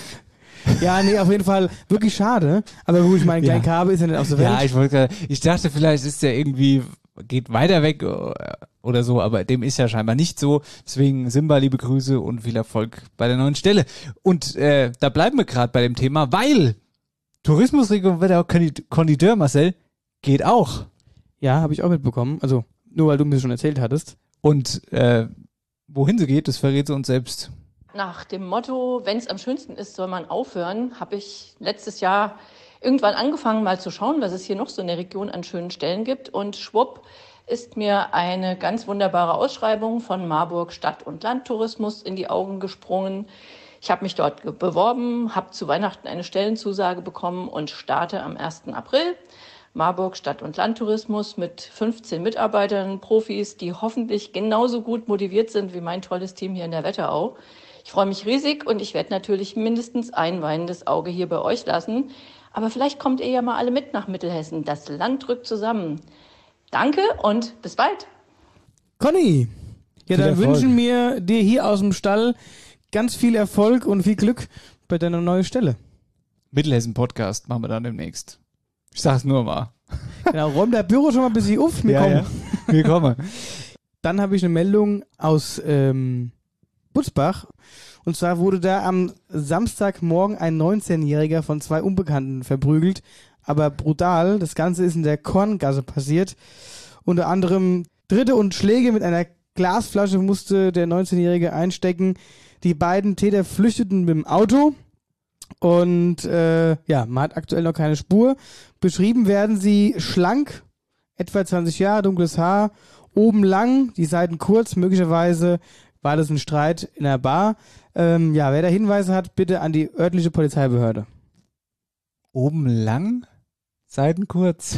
Ja, nee, auf jeden Fall wirklich schade. Aber wo ich meinen kleinen Ja. Kabel ist ja nicht aus der Welt. Ja, ich wollte gerade, ich dachte vielleicht ist der irgendwie, geht weiter weg oder so, aber dem ist ja scheinbar nicht so. Deswegen Simba, liebe Grüße und viel Erfolg bei der neuen Stelle. Und äh, da bleiben wir gerade bei dem Thema, weil Tourismusregion Wetterau Konditeur, Marcel, geht auch. Ja, habe ich auch mitbekommen. Also nur weil du mir schon erzählt hattest. Und äh, wohin sie geht, das verrät sie uns selbst. Nach dem Motto, wenn es am schönsten ist, soll man aufhören, habe ich letztes Jahr irgendwann angefangen, mal zu schauen, was es hier noch so in der Region an schönen Stellen gibt. Und schwupp ist mir eine ganz wunderbare Ausschreibung von Marburg Stadt- und Landtourismus in die Augen gesprungen. Ich habe mich dort ge- beworben, habe zu Weihnachten eine Stellenzusage bekommen und starte am ersten April. Marburg Stadt- und Landtourismus mit fünfzehn Mitarbeitern, Profis, die hoffentlich genauso gut motiviert sind wie mein tolles Team hier in der Wetterau. Ich freue mich riesig und ich werde natürlich mindestens ein weinendes Auge hier bei euch lassen. Aber vielleicht kommt ihr ja mal alle mit nach Mittelhessen. Das Land rückt zusammen. Danke und bis bald. Conny, Ja, Viel dann Erfolg. wünschen wir dir hier aus dem Stall ganz viel Erfolg und viel Glück bei deiner neuen Stelle. Mittelhessen-Podcast machen wir dann demnächst. Ich sag's nur mal. Genau, räum der Büro schon mal ein bisschen auf. Wir Ja, kommen. ja. Wir kommen. Dann habe ich eine Meldung aus ähm, Butzbach. Und zwar wurde da am Samstagmorgen ein neunzehnjähriger von zwei Unbekannten verprügelt. Aber brutal. Das Ganze ist in der Korngasse passiert. Unter anderem Tritte und Schläge mit einer Glasflasche musste der neunzehnjährige einstecken. Die beiden Täter flüchteten mit dem Auto. Und äh, ja, man hat aktuell noch keine Spur. Beschrieben werden sie schlank, etwa zwanzig Jahre, dunkles Haar, oben lang, die Seiten kurz. Möglicherweise war das ein Streit in der Bar. Ähm, ja, wer da Hinweise hat, bitte an die örtliche Polizeibehörde. Oben lang, Seiten kurz.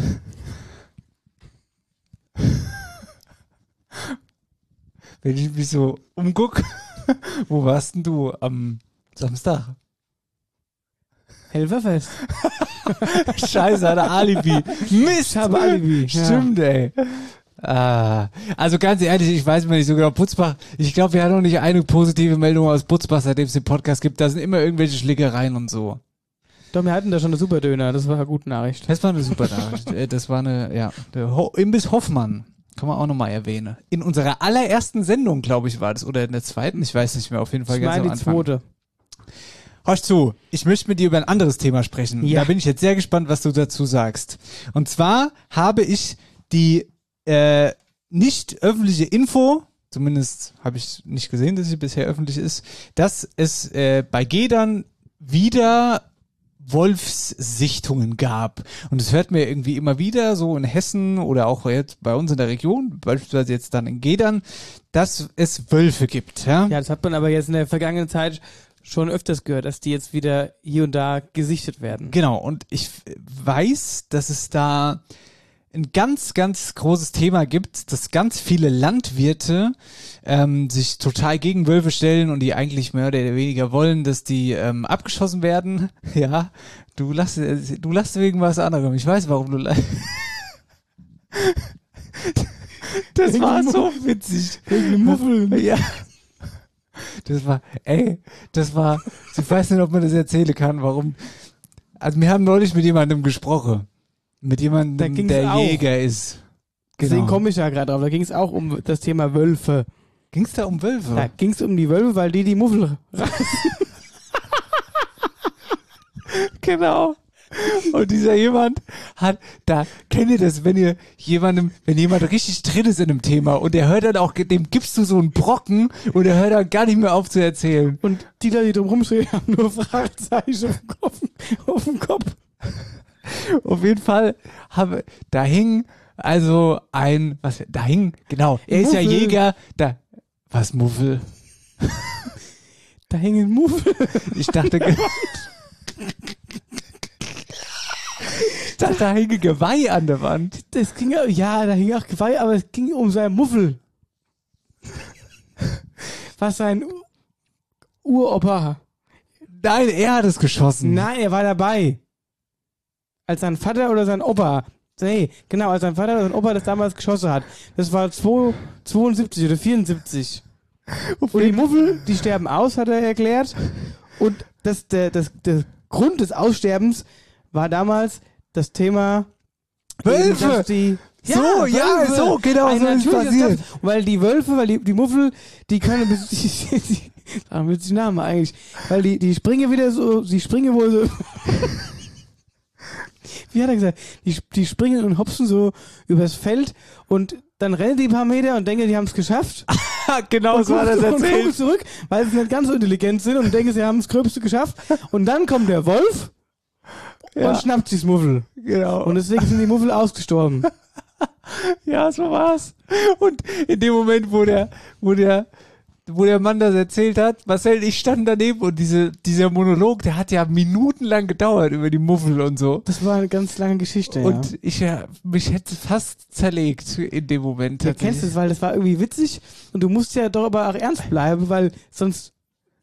Wenn ich mich so umgucke, wo warst denn du am Samstag? Helferfest. Scheiße, hat er Alibi. Mist, Ich habe Alibi. Stimmt, ey. Ah, also ganz ehrlich, ich weiß mal nicht so genau, Butzbach, ich glaube, wir haben noch nicht eine positive Meldung aus Butzbach, seitdem es den Podcast gibt. Da sind immer irgendwelche Schlägereien und so. Doch, wir hatten da schon eine Superdöner, das war eine gute Nachricht. Das war eine super Nachricht. Äh, Das war eine, ja, der Ho- Imbiss Hoffmann. Kann man auch nochmal erwähnen. In unserer allerersten Sendung, glaube ich, war das. Oder in der zweiten, ich weiß nicht mehr, auf jeden Fall Ich ganz meine am die Anfang. zweite. Hörst zu, ich möchte mit dir über ein anderes Thema sprechen. Ja. Da bin ich jetzt sehr gespannt, was du dazu sagst. Und zwar habe ich die äh, nicht öffentliche Info, zumindest habe ich nicht gesehen, dass sie bisher öffentlich ist, dass es äh, bei Gedern wieder Wolfssichtungen gab. Und es hört mir irgendwie immer wieder so in Hessen oder auch jetzt bei uns in der Region, beispielsweise jetzt dann in Gedern, dass es Wölfe gibt. Ja, Ja, das hat man aber jetzt in der vergangenen Zeit schon öfters gehört, dass die jetzt wieder hier und da gesichtet werden. Genau, und ich weiß, dass es da ein ganz, ganz großes Thema gibt, dass ganz viele Landwirte ähm, sich total gegen Wölfe stellen und die eigentlich mehr oder weniger wollen, dass die ähm, abgeschossen werden. Ja, du lachst, du lachst wegen was anderem. Ich weiß, warum du lachst. Das war so witzig. Wegen Muffel. Ja. Das war, ey, das war, ich weiß nicht, ob man das erzählen kann, warum. Also wir haben neulich mit jemandem gesprochen. Mit Da jemandem, ging's der auch. Jäger ist. Deswegen Genau. komme ich ja gerade drauf. Da ging es auch um das Thema Wölfe. Ging es da um Wölfe? Da ging es um die Wölfe, weil die die Muffel reißen. Genau. Und dieser jemand hat, da kennt ihr das, wenn ihr jemandem, wenn jemand richtig drin ist in einem Thema und der hört dann auch, dem gibst du so einen Brocken und der hört dann gar nicht mehr auf zu erzählen. Und die da, die drum rumstehen, haben nur Fragezeichen auf dem Kopf. Auf dem Kopf. Auf jeden Fall habe, da hing also ein, was, da hing, genau, er ist ja Muffel. Jäger, da, was Muffel? Da hängen Muffel. Ich dachte, ge- ich dachte, da hing ein Geweih an der Wand. Das ging, ja, da hing auch Geweih, aber es ging um seinen Muffel. Was sein U- Uropa. Nein, er hat es geschossen. Nein, er war dabei. Als sein Vater oder sein Opa. Nee, genau, als sein Vater oder sein Opa das damals geschossen hat. Das war zweiundsiebzig oder vierundsiebzig. Und die Muffel, die sterben aus, hat er erklärt. Und das, der, das, der Grund des Aussterbens war damals das Thema Wölfe! dass Die, So, ja, Wölfe. so, genau, Ein so ist natürliches passiert. Kampf. Weil die Wölfe, weil die, die Muffel, die können bis, die, die, sagen wir die Namen eigentlich, weil die, die springen wieder so, die springen wohl so, wie hat er gesagt, die, die springen und hopsen so übers Feld und dann rennen die ein paar Meter und denken, die haben es geschafft. Genau und so hat er es gucken- und gucken erzählt. zurück, weil sie nicht ganz so intelligent sind und denken, sie haben das Gröbste geschafft. Und dann kommt der Wolf Ja. und schnappt sich das Muffel. Genau. Und deswegen sind die Muffel ausgestorben. Ja, so war's. Und in dem Moment, wo der, wo der, wo der Mann das erzählt hat, Marcel, ich stand daneben und diese, dieser Monolog, der hat ja minutenlang gedauert über die Muffel und so. Das war eine ganz lange Geschichte, Und ja. ich, ja, mich hätte fast zerlegt in dem Moment. Du kennst es, weil das war irgendwie witzig und du musst ja doch aber auch ernst bleiben, weil sonst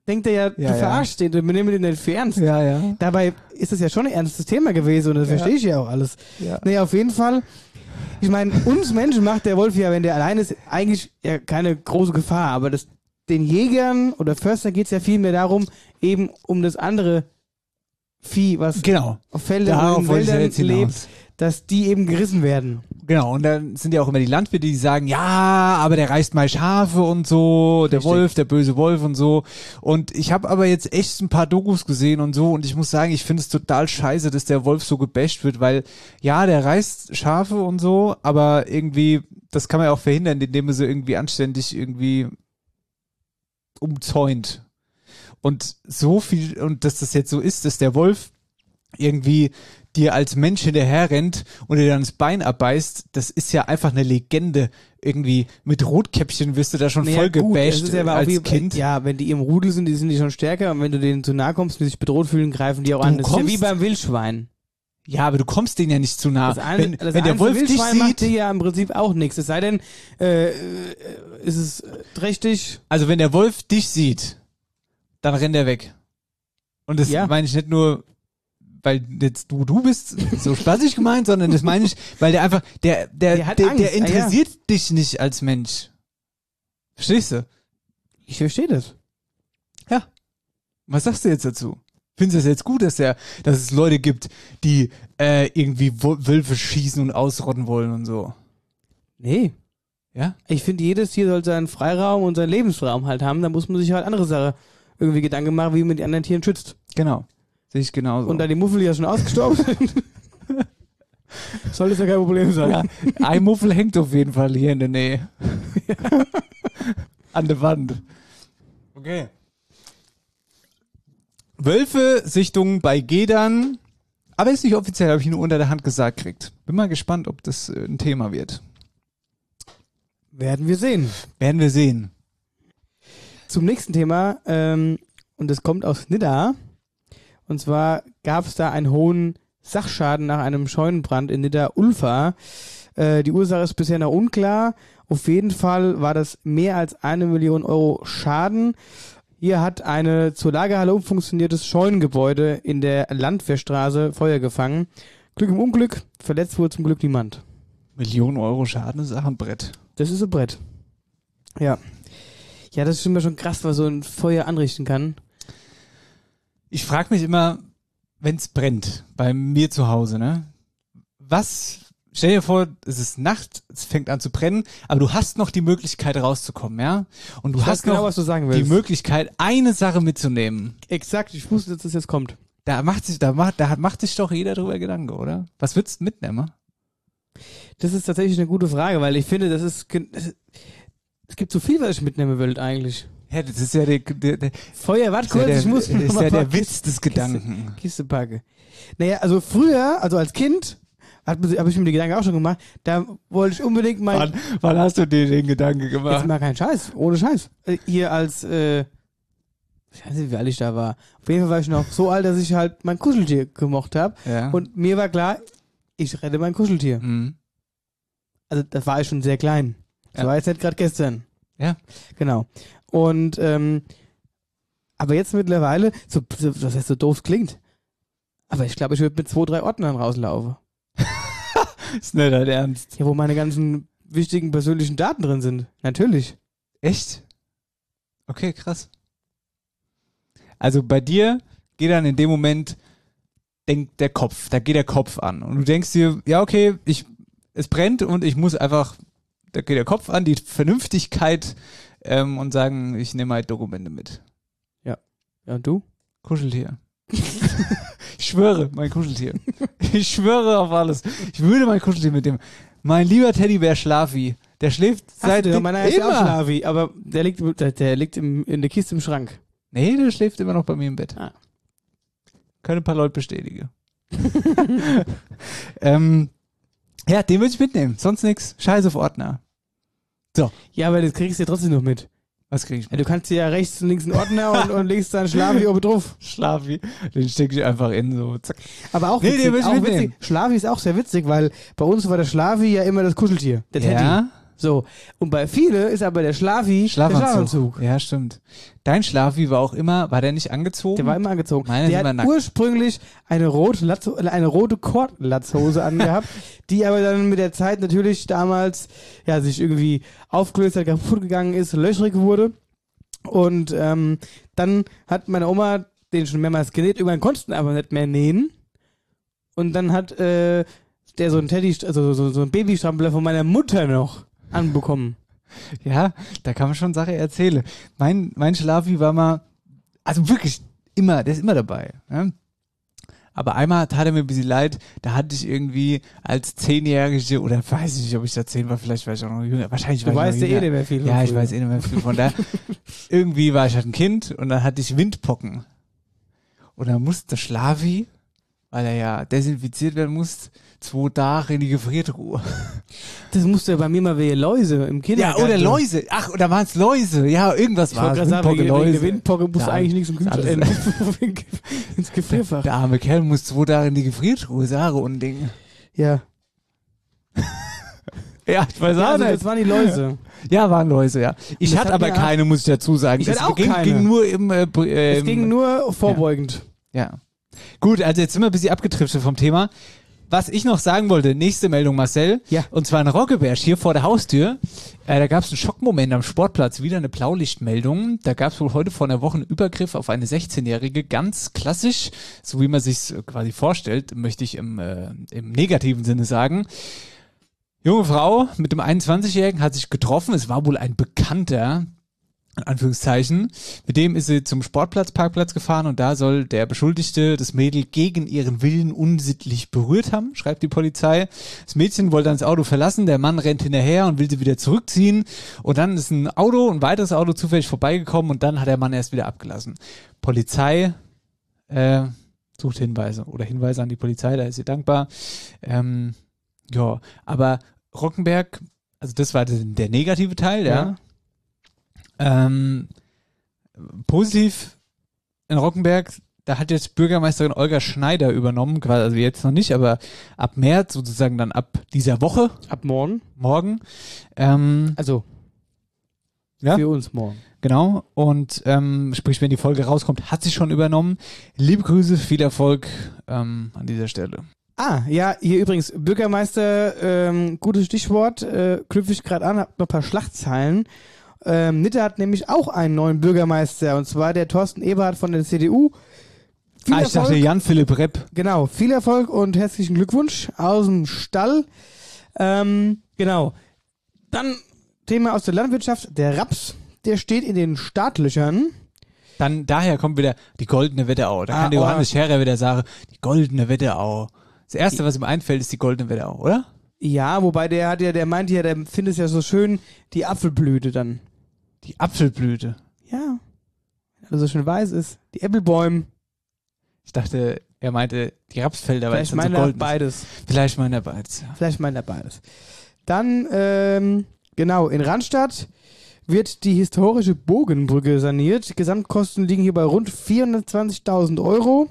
denkt er ja, Ja, du ja. verarschst den, du nimmst den nicht für ernst. Ja, ja. Dabei ist das ja schon ein ernstes Thema gewesen und das Ja. verstehe ich ja auch alles. Ja. Nee, auf jeden Fall. Ich meine, uns Menschen macht der Wolf ja, wenn der allein ist, eigentlich ja keine große Gefahr. Aber das, den Jägern oder Förster geht es ja viel mehr darum, eben um das andere Vieh, was Genau. auf Feldern und Darauf in wollte ich ja Wäldern jetzt hinaus. lebt, dass die eben gerissen werden. Genau, und dann sind ja auch immer die Landwirte, die sagen, ja, aber der reißt mal Schafe und so, der Richtig. Wolf, der böse Wolf und so. Und ich habe aber jetzt echt ein paar Dokus gesehen und so und ich muss sagen, ich finde es total scheiße, dass der Wolf so gebasht wird, weil ja, der reißt Schafe und so, aber irgendwie, das kann man ja auch verhindern, indem man sie irgendwie anständig irgendwie umzäunt. Und so viel, und dass das jetzt so ist, dass der Wolf irgendwie dir als Mensch hinterher rennt und dir dann das Bein abbeißt, das ist ja einfach eine Legende. Irgendwie mit Rotkäppchen wirst du da schon Naja, voll gut, es gebasht ist ja aber auch als wie, Kind. Ja, wenn die im Rudel sind, die sind die schon stärker und wenn du denen zu nahe kommst und die sich bedroht fühlen, greifen die auch an. Das ist ja kommst- wie beim Wildschwein. Ja, aber du kommst denen ja nicht zu nah. Das eine, wenn das wenn der einzelne Wolf dich Wildschwein macht dir sieht, ja im Prinzip auch nichts. Es sei denn, äh, äh, ist es trächtig. also wenn der Wolf dich sieht, dann rennt er weg. Und das Ja. meine ich nicht nur, weil jetzt du du bist, so spaßig gemeint, sondern das meine ich, weil der einfach, der, der, Der hat der, Angst, der ah, ja. interessiert dich nicht als Mensch. Verstehst du? Ich verstehe das. Was sagst du jetzt dazu? Findest du es jetzt gut, dass, der, dass es Leute gibt, die äh, irgendwie Wo- Wölfe schießen und ausrotten wollen und so? Nee. Ja? Ich finde, jedes Tier soll seinen Freiraum und seinen Lebensraum halt haben. Da muss man sich halt andere Sachen irgendwie Gedanken machen, wie man die anderen Tieren schützt. Genau. Sehe ich genauso. Und da die Muffel ja schon ausgestorben sind, soll das ja kein Problem sein. ja, ein Muffel hängt auf jeden Fall hier in der Nähe. An der Wand. Okay. Wölfe-Sichtung bei Gedern. Aber ist nicht offiziell, habe ich nur unter der Hand gesagt kriegt. Bin mal gespannt, ob das äh, ein Thema wird. Werden wir sehen. Werden wir sehen. Zum nächsten Thema, ähm, und das kommt aus Nidda. Und zwar gab es da einen hohen Sachschaden nach einem Scheunenbrand in Nidda-Ulfa. Äh, die Ursache ist bisher noch unklar. Auf jeden Fall war das mehr als eine Million Euro Schaden. Hier hat eine zur Lagerhalle umfunktioniertes Scheunengebäude in der Landwehrstraße Feuer gefangen. Glück im Unglück, verletzt wurde zum Glück niemand. Millionen Euro Schaden ist auch ein Brett. Das ist ein Brett. Ja. Ja, das ist immer schon krass, was so ein Feuer anrichten kann. Ich frage mich immer, wenn es brennt, bei mir zu Hause, ne? Was, stell dir vor, es ist Nacht, es fängt an zu brennen, aber du hast noch die Möglichkeit rauszukommen, ja? Und du Ich weiß hast genau, noch was du sagen die willst. Möglichkeit, eine Sache mitzunehmen. Exakt, ich wusste, dass das jetzt kommt. Da macht sich, da macht, da macht sich doch jeder drüber Gedanken, oder? Was würdest du mitnehmen? Das ist tatsächlich eine gute Frage, weil ich finde, das ist, gen- das ist es gibt so viel, was ich mitnehmen will eigentlich. Ja, das ist ja der, der, der, Feuer, warte ist ja kurz, der, ich muss ist mal ja der paar Witz des Gedanken. Kiste packe. Naja, also früher, also als Kind, habe ich mir die Gedanken auch schon gemacht, da wollte ich unbedingt mein... Wann, wann hast du dir den Gedanken Jetzt gemacht? mal kein Scheiß, ohne Scheiß. Äh, Hier als, äh, ich weiß nicht, wie alt ich da war. Auf jeden Fall war ich noch so alt, dass ich halt mein Kuscheltier gemocht habe. Ja. Und mir war klar, ich rette mein Kuscheltier. Mhm. Also da war ich schon sehr klein. Das Ja. war jetzt nicht gerade gestern. Ja. Genau. Und, ähm, aber jetzt mittlerweile, so, so, was heißt so doof klingt, aber ich glaube, ich würde mit zwei, drei Ordnern rauslaufen. Ist nicht dein Ernst. Ja, wo meine ganzen wichtigen persönlichen Daten drin sind. Natürlich. Echt? Okay, krass. Also bei dir geht dann in dem Moment, denkt der Kopf, da geht der Kopf an. Und du denkst dir, ja okay, ich, es brennt und ich muss einfach, da geht der Kopf an, die Vernünftigkeit ähm, und sagen, ich nehme halt Dokumente mit. Ja, und du? Kuscheltier. Ich schwöre, mein Kuscheltier. Ich schwöre auf alles. Ich würde mein Kuscheltier mit dem. Mein lieber Teddybär Schlafi, der schläft seit Ach, meiner ist ja auch immer. Schlavi, aber der liegt, der, der liegt im, in der Kiste im Schrank. Nee, der schläft immer noch bei mir im Bett. Ah. Können ein paar Leute bestätigen. ähm, ja, den würde ich mitnehmen. Sonst nix. Scheiß auf Ordner. Ja, aber das kriegst du ja trotzdem noch mit. Was krieg ich Ja, mit? du kannst dir ja rechts und links einen Ordner und, und legst dann Schlavi oben drauf. Schlafi. Den stecke ich einfach in, so zack. Aber auch Nee, witzig. den will ich auch mitnehmen. witzig. Schlavi ist auch sehr witzig, weil bei uns war der Schlavi ja immer das Kuscheltier. Der Teddy. Ja, So, und bei viele ist aber der Schlafi der Schlafanzug. Ja, stimmt. Dein Schlafi war auch immer, war der nicht angezogen? Der war immer angezogen. Meine der ist immer hat nackt. ursprünglich eine rote, Latzo, eine rote Kordlatzhose angehabt, die aber dann mit der Zeit natürlich damals ja sich irgendwie aufgelöst hat, kaputt gegangen ist, löchrig wurde. Und ähm, dann hat meine Oma den schon mehrmals genäht, irgendwann konnten aber nicht mehr nähen. Und dann hat äh, der so ein Teddy, also so, so ein Babystrampler von meiner Mutter noch anbekommen. Ja, da kann man schon Sache erzählen. Mein, mein Schlafi war mal, also wirklich immer, der ist immer dabei. Ja? Aber einmal tat er mir ein bisschen leid, da hatte ich irgendwie als Zehnjährige, oder weiß ich nicht, ob ich da zehn war, vielleicht war ich auch noch jünger, wahrscheinlich war du ich weißt noch ja jünger. eh nicht mehr viel. Ja, ich weiß eh nicht mehr viel von da. Irgendwie war ich halt ein Kind und dann hatte ich Windpocken. Und dann musste Schlafi, weil er ja desinfiziert werden muss, zwei Tage in die Gefriertruhe. Das musste ja bei mir mal wegen Läuse im Ja, Kindergarten. oder Läuse. Ach, oder waren es Läuse? Ja, irgendwas Ich war wollte es. gerade sagen, wegen, Windpocke, wegen Läuse. der Windpocke musst du Ja, eigentlich nichts im alles- Kühlschrank äh, ins Gefrierfach. Der arme Kerl muss zwei Tage in die Gefriertruhe, Sarah und Ding. Ja. Ja, ich weiß Ja, auch also nicht. das waren die Läuse. Ja, waren Läuse, ja. Ich Das hatte hat aber mir keine, muss ich dazu sagen. Ich hatte Es auch ging, keine. ging nur im... Äh, br- äh, Es im- ging nur vorbeugend. Ja. Gut, also jetzt sind wir ein bisschen abgetrifft vom Thema. Was ich noch sagen wollte, nächste Meldung, Marcel. Ja. Und zwar in Roggeberg, hier vor der Haustür. Äh, da gab es einen Schockmoment am Sportplatz, wieder eine Blaulichtmeldung. Da gab es wohl heute vor einer Woche einen Übergriff auf eine sechzehnjährige, ganz klassisch, so wie man sich quasi vorstellt, möchte ich im, äh, im negativen Sinne sagen. Junge Frau mit dem einundzwanzigjährigen hat sich getroffen. Es war wohl ein Bekannter, in Anführungszeichen. Mit dem ist sie zum Sportplatz, Parkplatz gefahren und da soll der Beschuldigte das Mädel gegen ihren Willen unsittlich berührt haben, schreibt die Polizei. Das Mädchen wollte dann das Auto verlassen, der Mann rennt hinterher und will sie wieder zurückziehen und dann ist ein Auto, ein weiteres Auto zufällig vorbeigekommen und dann hat der Mann erst wieder abgelassen. Polizei äh, sucht Hinweise oder Hinweise an die Polizei, da ist sie dankbar. Ähm, ja, aber Rockenberg, also das war der, der negative Teil, ja. Ja. Ähm, positiv in Rockenberg, da hat jetzt Bürgermeisterin Olga Schneider übernommen, quasi, also jetzt noch nicht, aber ab März sozusagen dann ab dieser Woche, Ab morgen. morgen, ähm, Also ja, für uns morgen. genau, und ähm, sprich, wenn die Folge rauskommt, hat sie schon übernommen. Liebe Grüße, viel Erfolg ähm, an dieser Stelle. Ah, ja, hier übrigens, Bürgermeister, ähm, gutes Stichwort, äh, knüpfe ich gerade an, hab noch ein paar Schlagzeilen. Ähm, Nitte hat nämlich auch einen neuen Bürgermeister, und zwar der Thorsten Eberhardt von der C D U. Viel ah, ich dachte Jan-Philipp Repp. Genau, viel Erfolg und herzlichen Glückwunsch aus dem Stall. Ähm, genau. Dann Thema aus der Landwirtschaft, der Raps, der steht in den Startlöchern. Dann daher kommt wieder die goldene Wetterau. Da Ah, kann der oh. Johannes Scherer wieder sagen, die goldene Wetterau. Das erste, was ihm einfällt, ist die goldene Wetterau, oder? Ja, wobei der hat ja, der meint ja, der findet es ja so schön, die Apfelblüte dann. Die Apfelblüte. Ja. Wenn er so schön weiß ist. Die Äppelbäume. Ich dachte, er meinte die Rapsfelder, weil es Vielleicht dann so meint er golden ist. beides. Vielleicht meint er beides, ja. Vielleicht meint er beides. Dann, ähm, genau, in Randstadt wird die historische Bogenbrücke saniert. Gesamtkosten liegen hier bei rund vierhundertzwanzigtausend Euro.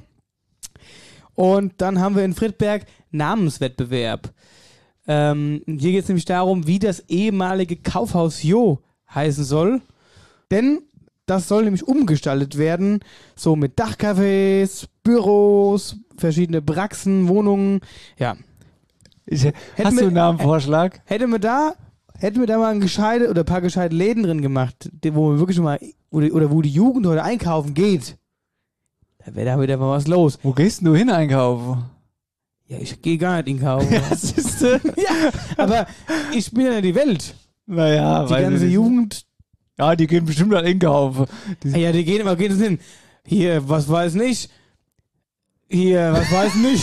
Und dann haben wir in Friedberg Namenswettbewerb. Ähm, hier geht es nämlich darum, wie das ehemalige Kaufhaus Jo heißen soll. Denn das soll nämlich umgestaltet werden, so mit Dachcafés, Büros, verschiedene Praxen, Wohnungen. Ja, Ich, hast wir- du einen Namenvorschlag? hätte man da, hätten wir da mal ein gescheite oder ein paar gescheite Läden drin gemacht, die- wo man wirklich mal, oder, oder wo die Jugend heute einkaufen geht, da wäre da wieder mal was los. Wo gehst denn du hin einkaufen? Ja, ich gehe gar nicht einkaufen. Das ist, äh, ja, aber ich bin ja nicht die Welt. naja, Die weil ganze Jugend, Ja, die gehen bestimmt an einkaufen. Die, ja, die gehen immer, gehen sie hin. Hier, was weiß nicht. Hier, was weiß nicht.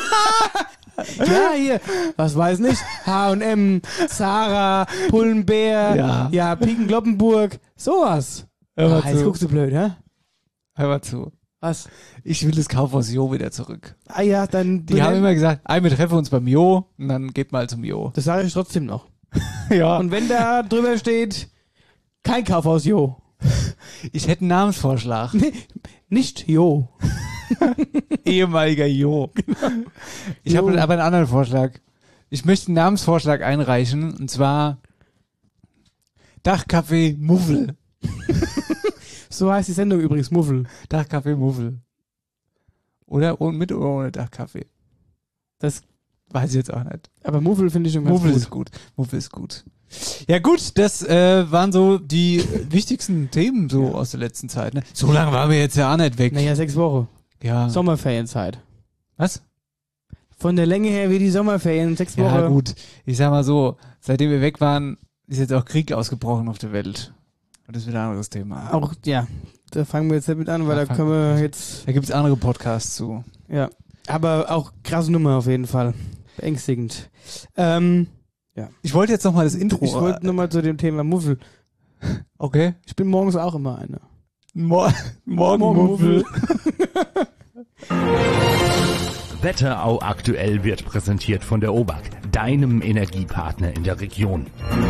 Ja, hier, was weiß nicht. H und M, Zara, Pullenbär, Ja. ja, Piken Kloppenburg, sowas. hör mal Ah, jetzt zu. guckst du blöd, hä? Hör mal zu. Was? Ich will das Kaufhaus Jo wieder zurück. Ah ja, dann... Die haben immer gesagt, ey, wir treffen uns beim Jo und dann geht mal zum Jo. Das sage ich trotzdem noch. Ja. Und wenn da drüber steht, kein Kaufhaus Jo. Ich hätte einen Namensvorschlag. Nee, nicht Jo. Ehemaliger Jo. Ich Jo. habe aber einen anderen Vorschlag. Ich möchte einen Namensvorschlag einreichen und zwar Dachcafé Muffel. So heißt die Sendung übrigens, Muffel. Dachcafé Muffel. Oder ohne, mit oder ohne Dachcafé? Das weiß ich jetzt auch nicht. Aber Muffel finde ich schon ganz Muffel gut. ist gut. Muffel ist gut. Ja gut, das äh, waren so die wichtigsten Themen so ja. aus der letzten Zeit. Ne? So lange waren wir jetzt ja auch nicht weg. Naja, sechs Wochen. Ja. Sommerferienzeit. Was? Von der Länge her wie die Sommerferien, sechs Wochen. Ja gut, ich sag mal so, seitdem wir weg waren, ist jetzt auch Krieg ausgebrochen auf der Welt. Und das ist wieder ein anderes Thema. Auch, ja, da fangen wir jetzt nicht mit an, weil ja, da können wir jetzt... Da gibt's andere Podcasts zu. Ja, aber auch krasse Nummer auf jeden Fall. Beängstigend. Ähm... Ja. Ich wollte jetzt nochmal das Intro. Ich wollte nochmal zu dem Thema Muffel. Okay. Ich bin morgens auch immer eine. Mo- Morgen, Morgen Muffel. Wetterau aktuell wird präsentiert von der O B A K, deinem Energiepartner in der Region.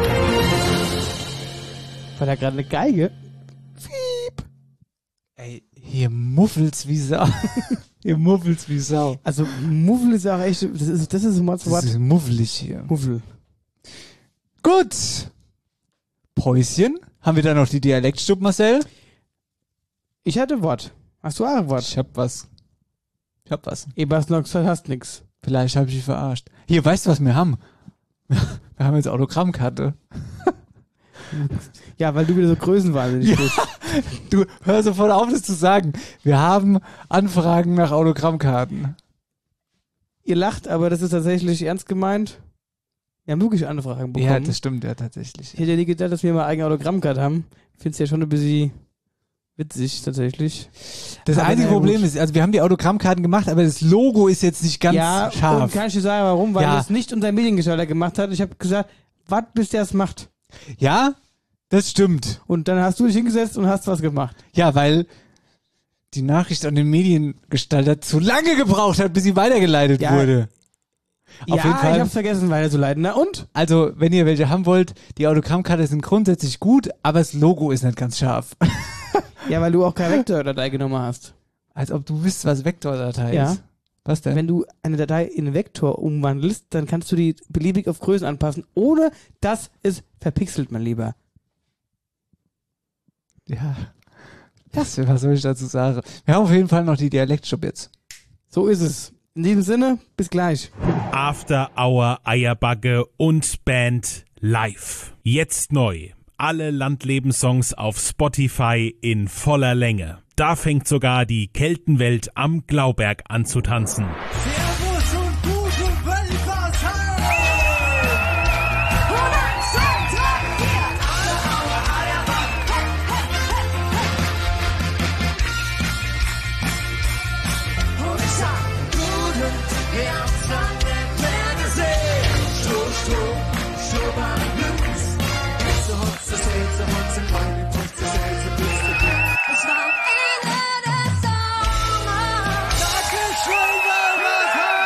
War da gerade eine Geige? Fiep. Ey, hier muffelt's wie Sau. Hier muffelt's wie Sau. Also Muffel ist ja auch echt, das ist, das ist ein Wort. Das ist muffelig hier. Muffel. Gut. Päuschen. Haben wir da noch die Dialektstub, Marcel? Ich hatte Wort. Hast du auch ein Wort? Ich hab was. Ich hab was. Eben hast du noch gesagt, hast nix. Vielleicht habe ich dich verarscht. Hier, weißt du, was wir haben? Wir haben jetzt Autogrammkarte. Ja, weil du wieder so größenwahnsinnig ja. bist. Du, hör sofort auf, das zu sagen. Wir haben Anfragen nach Autogrammkarten. Ihr lacht, aber das ist tatsächlich ernst gemeint. Wir haben wirklich Anfragen bekommen. Ja, das stimmt ja tatsächlich. Ich hätte ja nie gedacht, dass wir mal eigene Autogrammkarte haben. Ich finde es ja schon ein bisschen witzig, tatsächlich. Das aber einzige Problem gut. ist, also wir haben die Autogrammkarten gemacht, aber das Logo ist jetzt nicht ganz ja, scharf. Und kann ich dir sagen, warum? Weil ja. das nicht unser Mediengestalter gemacht hat. Ich habe gesagt, wart, bis der es macht. Ja, das stimmt. Und dann hast du dich hingesetzt und hast was gemacht. Ja, weil die Nachricht an den Mediengestalter zu lange gebraucht hat, bis sie weitergeleitet ja. wurde. Auf ja, jeden Fall. ich hab's vergessen weiterzuleiten. Na und? Also, wenn ihr welche haben wollt, die Autogrammkarte sind grundsätzlich gut, aber das Logo ist nicht ganz scharf. Ja, weil du auch keine Vektordatei genommen hast. Als ob du wisst, was Vektordatei ja. ist. Was denn? Wenn du eine Datei in Vektor umwandelst, dann kannst du die beliebig auf Größen anpassen, ohne dass es verpixelt, mein Lieber. Ja. Das, was soll ich dazu sagen? Wir haben auf jeden Fall noch die Dialektstub jetzt. So ist es. In diesem Sinne, bis gleich. After Hour Eierbagge und Band live. Jetzt neu. Alle Landlebenssongs auf Spotify in voller Länge. Da fängt sogar die Keltenwelt am Glauberg an zu tanzen. Servus und gute Wölfersheim! Konzentriert! Alle Aue Eierbagge! Und ich sag, guten Herbst an der Berge See. Stroh, Stroh, Stroh am Blues. Hitze, Hotze, Hitze, Hotze, Keule, Putze, Hitze, Putze, es war am Ende des Sommers. Dankeschön, Wölfersheim!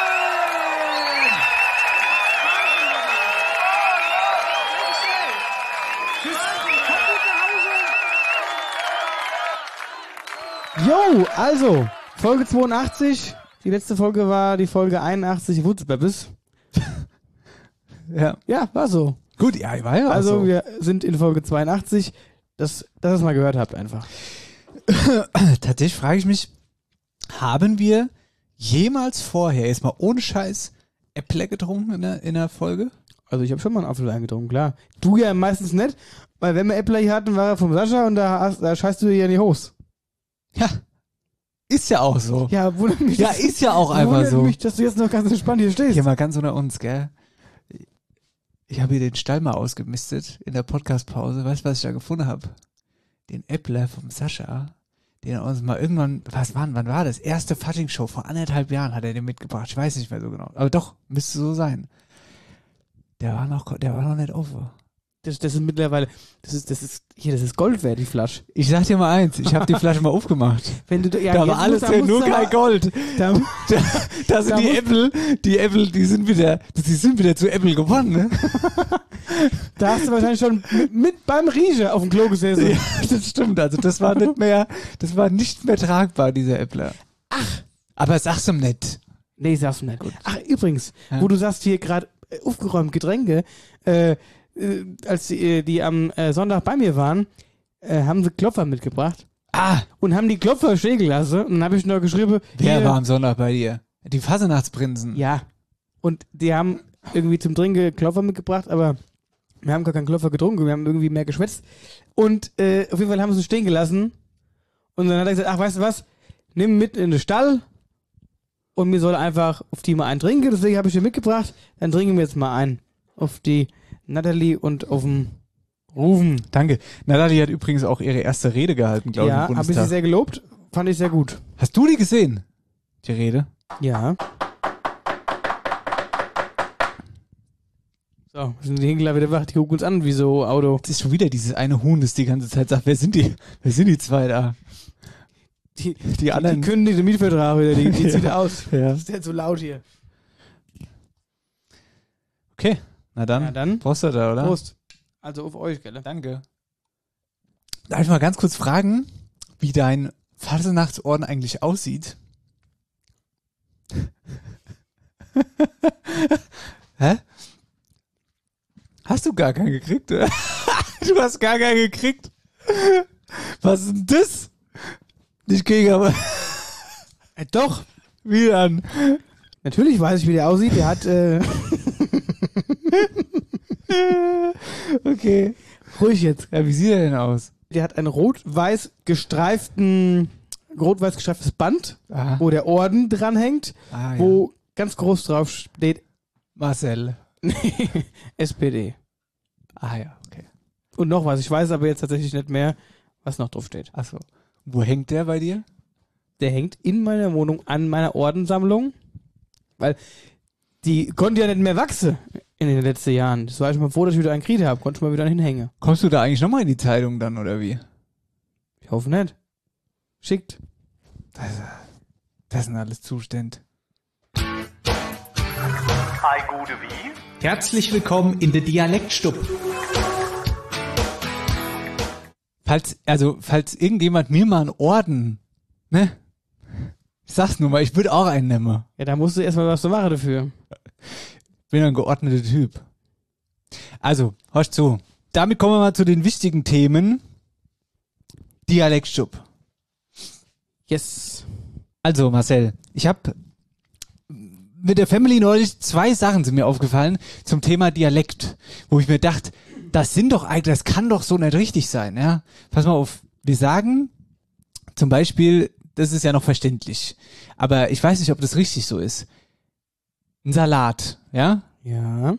Jo, also, Folge zweiundachtzig. Die letzte Folge war die Folge einundachtzig, Wutzbeppes. Ja. Ja, war so. Gut, ja, war ja Also, so. wir sind in Folge zweiundachtzig. Das, dass ihr es mal gehört habt, einfach. Tatsächlich frage ich mich, haben wir jemals vorher, jetzt mal ohne Scheiß, Äpple getrunken in der, in der Folge? Also, ich habe schon mal einen Apfel eingetrunken, klar. Du ja meistens nicht, weil wenn wir Äpple hier hatten, war er vom Sascha und da, hast, da scheißt du dir ja in die Hose. Ja. Ist ja auch so. Ja, wundert mich. Ja, dass- ist ja auch einfach wundert so. mich, dass du jetzt noch ganz entspannt hier stehst. Hier mal ganz unter uns, gell? Ich habe hier den Stall mal ausgemistet in der Podcast-Pause. Weißt du, was ich da gefunden habe? Den Äppler vom Sascha, den er uns mal irgendwann, was war, wann war das? Erste Faschingsshow vor anderthalb Jahren hat er den mitgebracht. Ich weiß nicht mehr so genau. Aber doch, müsste so sein. Der war noch, der war noch nicht over. Das, das ist mittlerweile, das ist, das ist, hier, das ist Gold wert, die Flasche. Ich sag dir mal eins, ich habe die Flasche mal aufgemacht. Wenn du, ja, da jetzt war alles musst- drin, musst nur du kein aber- Gold. Da, Da, da sind Da die muss- Äpfel, die Äpfel, die sind wieder, die sind wieder zu Äpfel geworden, ne? da hast du wahrscheinlich schon mit, mit beim Rieche auf dem Klo gesessen. Ja, das stimmt. Also das war nicht mehr, das war nicht mehr tragbar, dieser Äppler. Ach. Aber sag's ihm nicht. Nee, sagst du nicht. Ach, übrigens, Ja. wo du sagst hier gerade äh, aufgeräumt Getränke, äh, äh, als die, die am äh, Sonntag bei mir waren, äh, haben sie Klopfer mitgebracht. Ah! Und haben die Klopfer stehen gelassen. Und dann habe ich noch geschrieben... Wer hier, war am Sonntag bei dir? Die Fasernachtsprinzen. Ja. Und die haben irgendwie zum Trinken Klopfer mitgebracht, aber wir haben gar keinen Klopfer getrunken, wir haben irgendwie mehr geschwätzt. Und äh, auf jeden Fall haben sie es stehen gelassen. Und dann hat er gesagt, ach, weißt du was, nimm mit in den Stall und mir soll einfach auf die mal einen trinken. Deswegen habe ich dir mitgebracht. Dann trinken wir jetzt mal einen auf die Natalie und auf den Rufen. Danke. Natalie hat übrigens auch ihre erste Rede gehalten, glaube ich, Ja, im habe ich Bundestag. sie sehr gelobt. Fand ich sehr gut. Hast du die gesehen? Die Rede? Ja. So, sind die Hinkler wieder wach, die gucken uns an wie so Auto. Das ist schon wieder dieses eine Huhn, das die ganze Zeit sagt, wer sind die? Wer sind die zwei da? Die, Die die, anderen. die kündigen den Mietvertrag wieder, die, die zieht Ja. aus. Ja. Das ist ja zu laut hier. Okay, na dann. Na dann. Prost da, oder? Prost. Also auf euch, gell? Danke. Darf ich mal ganz kurz fragen, wie dein Fasernachtsorden eigentlich aussieht? Hä? Hast du gar keinen gekriegt, oder? Du hast gar keinen gekriegt? Was ist denn das? Nicht kriege, aber... Äh, doch. Wie dann? Natürlich weiß ich, wie der aussieht. Der hat, äh... Okay. ruhig jetzt. Ja, wie sieht er denn aus? Der hat einen rot-weiß gestreiften, rot-weiß gestreiftes Band, Aha. wo der Orden dranhängt, Ah, ja. wo ganz groß drauf steht Marcel. S P D. Ah ja, okay. Und noch was, ich weiß aber jetzt tatsächlich nicht mehr, was noch drauf steht. Achso. Wo hängt der bei dir? Der hängt in meiner Wohnung an meiner Ordensammlung, weil die konnte ja nicht mehr wachsen in den letzten Jahren. Das war ich mal froh, dass ich wieder einen Krieg habe, konnte ich mal wieder einen hinhängen. Kommst du da eigentlich nochmal in die Zeitung dann, oder wie? Ich hoffe nicht. Schickt. Das, das sind alles Zustände. Ei gute wie? Herzlich willkommen in der Dialektstub. Falls, also, falls irgendjemand mir mal einen Orden, ne? Ich sag's nur mal, ich würde auch einen nehmen. Ja, da musst du erstmal was zu machen dafür. Bin ein geordneter Typ. Also, hörst zu. Damit kommen wir mal zu den wichtigen Themen. Dialektstub. Yes. Also, Marcel, ich habe mit der Family neulich zwei Sachen sind mir aufgefallen zum Thema Dialekt, wo ich mir dachte, das sind doch eigentlich, das kann doch so nicht richtig sein, ja. Pass mal auf, wir sagen zum Beispiel, das ist ja noch verständlich, aber ich weiß nicht, ob das richtig so ist. Ein Salat, ja? Ja.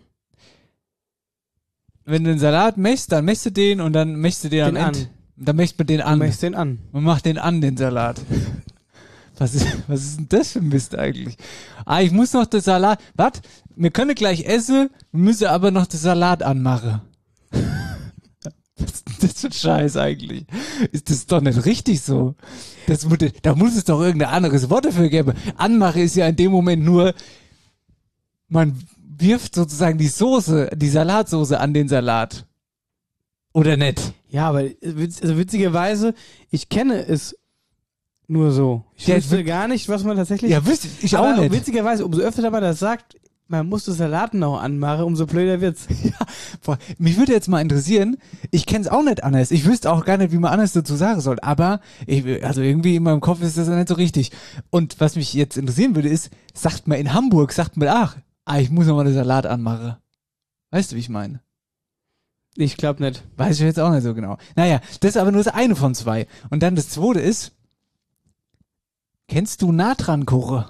Wenn du einen Salat mächst, dann mächst du den und dann mächst du den, Den am an. Ende. Dann mächst man den an. Du mächst den an. Man macht den an, den Salat. Was ist, was ist denn das für ein Mist eigentlich? Ah, ich muss noch den Salat. Was? Wir können gleich essen, wir müssen aber noch den Salat anmachen. Was ist denn das für ein Scheiß eigentlich? Ist das doch nicht richtig so? Das, da muss es doch irgendein anderes Wort dafür geben. Anmache ist ja in dem Moment nur, man wirft sozusagen die Soße, die Salatsoße an den Salat. Oder nicht? Ja, aber witz, also witzigerweise, ich kenne es nur so. Ich Ja, wüsste wi- gar nicht, was man tatsächlich... Ja, wüsste ich aber auch nicht. Witzigerweise, umso öfter man das sagt, man muss das Salat noch anmachen, umso blöder wird's. Boah, mich würde jetzt mal interessieren, ich kenne es auch nicht anders. Ich wüsste auch gar nicht, wie man anders dazu sagen soll. Aber, ich, also irgendwie in meinem Kopf ist das nicht so richtig. Und was mich jetzt interessieren würde, ist, sagt man in Hamburg, sagt man, ach, ah, ich muss noch mal den Salat anmachen. Weißt du, wie ich meine? Ich glaube nicht. Weiß ich jetzt auch nicht so genau. Naja, das ist aber nur das eine von zwei. Und dann das zweite ist, kennst du Natrankoche?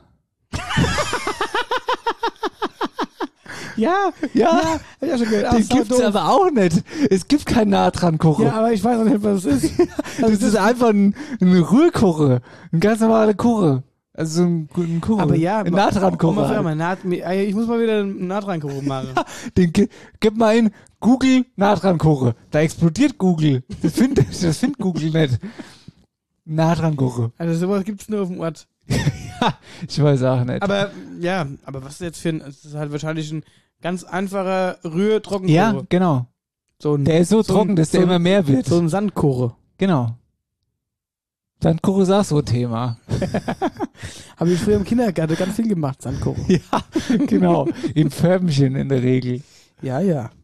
Ja, Ja, hab ich auch schon gehört. den Ach, sau gibt's doof. aber auch nicht. Es gibt keinen Natrankoche. Ja, aber ich weiß auch nicht, was es ist. Das ist einfach ein, eine Rührkoche. Ein ganz normaler Koche. Also ein, ein Koche. Aber ja, ein Natrankoche. Natran mal, Nat, ich muss mal wieder einen Natrankoche machen. Den, ge- gib mal ein Google Natrankoche. Da explodiert Google. Das findet das find Google nicht. Natrankoche. Also sowas gibt's nur auf dem Ort. Ja, ich weiß auch nicht. Aber ja, aber was ist jetzt für ein, es ist halt wahrscheinlich ein ganz einfacher Rührtrockenkoche. ja, genau. So ein, Der ist so, so trocken, ein, dass der so ein, immer mehr wird. So ein Sandkoche. Genau. Sandkoche ist auch so ein Thema. Habe ich früher im Kindergarten ganz viel gemacht, Sandkoche. Ja, genau. In Förmchen in der Regel. Ja, ja.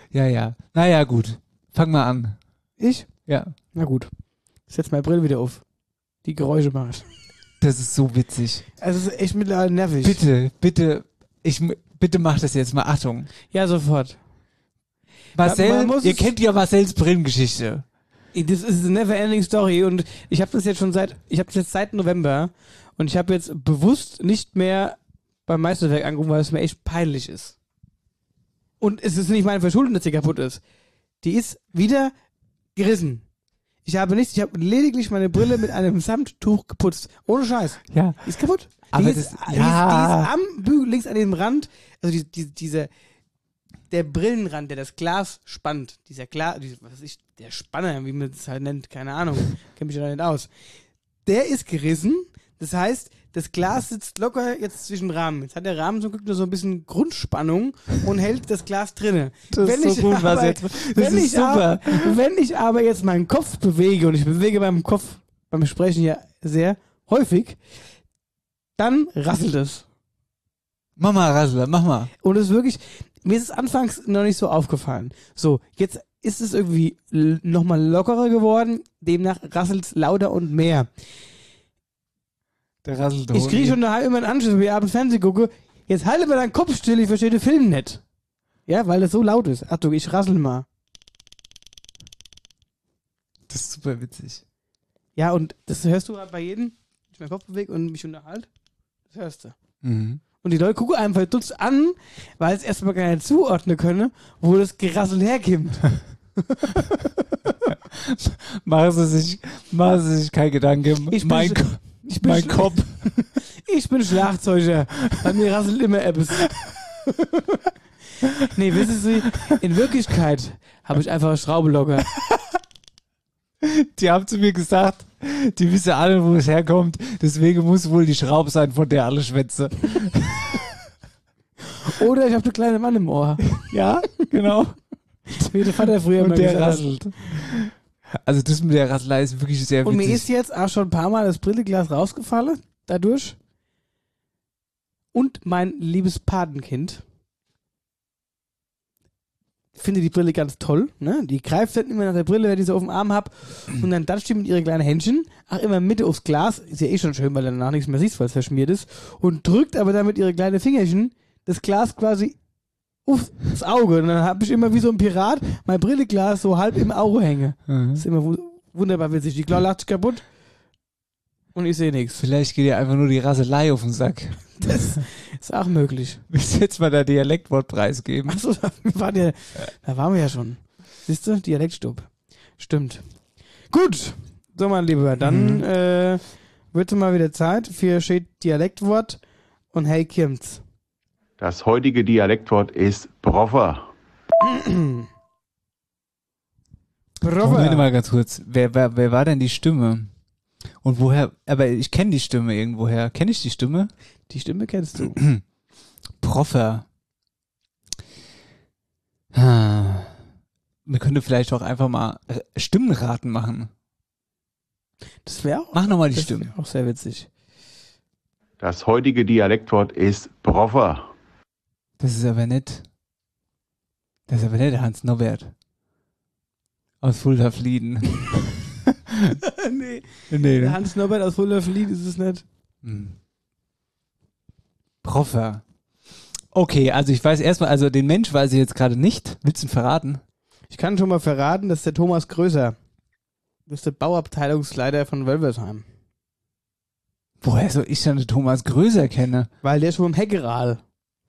Ja, ja. Naja, gut. Fang mal an. Ich? Ja. Na gut. Ich setz meine Brille wieder auf. Die Geräusche macht. Das ist so witzig. Also es ist echt mittlerweile nervig. Bitte, bitte, ich, bitte mach das jetzt mal. Achtung. Ja, sofort. Marcel, Man muss ihr es- kennt ja Marcels Brillengeschichte. Das ist eine never-ending Story und ich habe das jetzt schon seit, ich habe das jetzt seit November und ich habe jetzt bewusst nicht mehr beim Meisterwerk angerufen, weil es mir echt peinlich ist. Und es ist nicht meine Verschuldung, dass die kaputt ist. Die ist wieder gerissen. Ich habe nichts, ich habe lediglich meine Brille mit einem Samttuch geputzt. Ohne Scheiß. Ja. Die ist kaputt. Aber die, das- ist, die, ja. ist, die ist am Bügel, links an dem Rand, also die, die, diese, der Brillenrand, der das Glas spannt, dieser Glas, was weiß ich, der Spanner, wie man das halt nennt, keine Ahnung, kenne mich da nicht aus. Der ist gerissen, das heißt, das Glas sitzt locker jetzt zwischen Rahmen. Jetzt hat der Rahmen zum Glück nur so ein bisschen Grundspannung und hält das Glas drinne. Das ist so gut, was jetzt. Das wenn ist ich super. Aber, wenn ich aber jetzt meinen Kopf bewege, und ich bewege beim Kopf, beim Sprechen ja sehr häufig, dann rasselt es. Mach mal, Rassler, mach mal. Und es ist wirklich, mir ist es anfangs noch nicht so aufgefallen. So, jetzt ist es irgendwie l- nochmal lockerer geworden, demnach rasselt es lauter und mehr. Der rasselt Ich kriege schon daheim immer einen Anschluss, wenn ich abends Fernsehen gucke. Jetzt halte mal deinen Kopf still, ich verstehe den Film nicht. Ja, weil es so laut ist. Achtung, ich rassel mal. Das ist super witzig. Ja, und das hörst du halt bei jedem, wenn ich meinen Kopf bewege und mich unterhalte. Das hörst du. Mhm. Und die Leute gucken einfach verdutzt an, weil es erstmal gar nicht zuordnen können, wo das Gerassel herkommt. Machen Sie sich, machen Sie sich kein Gedanke. Ich bin mein sch- Ko- ich bin mein sch- Kopf. Ich bin Schlagzeuger. Bei mir rasselt immer etwas. Nee, wissen Sie, in Wirklichkeit habe ich einfach eine Schraube locker. Die haben zu mir gesagt, die wissen alle, wo es herkommt. Deswegen muss wohl die Schraube sein, von der alle schwätze. Oder ich habe einen kleinen Mann im Ohr. Ja, genau. Wie der Vater früher immer Und der gesagt hat. rasselt. Also das mit der Rasselei ist wirklich sehr Und witzig. mir ist jetzt auch schon ein paar Mal das Brilleglas rausgefallen, dadurch. Und mein liebes Patenkind finde die Brille ganz toll. Ne? Die greift dann immer nach der Brille, wenn ich sie auf dem Arm habe. Und dann datscht die mit ihren kleinen Händchen, ach immer Mitte aufs Glas. Ist ja eh schon schön, weil du danach nichts mehr siehst, weil es verschmiert ist. Und drückt aber dann mit ihren kleinen Fingerchen das Glas quasi aufs Auge. Und dann habe ich immer wie so ein Pirat mein Brilleglas so halb im Auge hänge. Mhm. Das ist immer wu- wunderbar witzig. Die Klaue lacht sich kaputt und ich sehe nichts. Vielleicht geht dir einfach nur die Rasselei auf den Sack. Das ist auch möglich. Willst du jetzt mal da Dialektwortpreis geben? Achso, da waren, ja, da waren wir ja schon. Siehst du? Dialektstub. Stimmt. Gut. So, mein Lieber, dann Mhm. äh, wird mal wieder Zeit für schön Dialektwort und hey Kimts. Das heutige Dialektwort ist Broffer. Moment mal ganz kurz. Wer, wer, wer war denn die Stimme? Und woher? Aber ich kenne die Stimme irgendwoher. Kenne ich die Stimme? Die Stimme kennst du. Proffer. Ah. Wir könnten vielleicht auch einfach mal äh, Stimmenraten machen. Das wäre auch, Mach nochmal die das Stimme. wär auch sehr witzig. Das heutige Dialektwort ist Broffer. Das ist aber nett. Das ist aber nicht der Hans Norbert. Aus Fulda-Flieden. nee. Nee, Der ne? Hans Norbert aus Wunderflied ist es nicht. Hm. Proffer. Okay, also ich weiß erstmal, also den Mensch weiß ich jetzt gerade nicht. Willst du ihn verraten? Ich kann schon mal verraten, das ist der Thomas Größer. Das ist der Bauabteilungsleiter von Wölversheim. Woher soll ich dann den Thomas Größer kennen? Weil der schon im Heckeral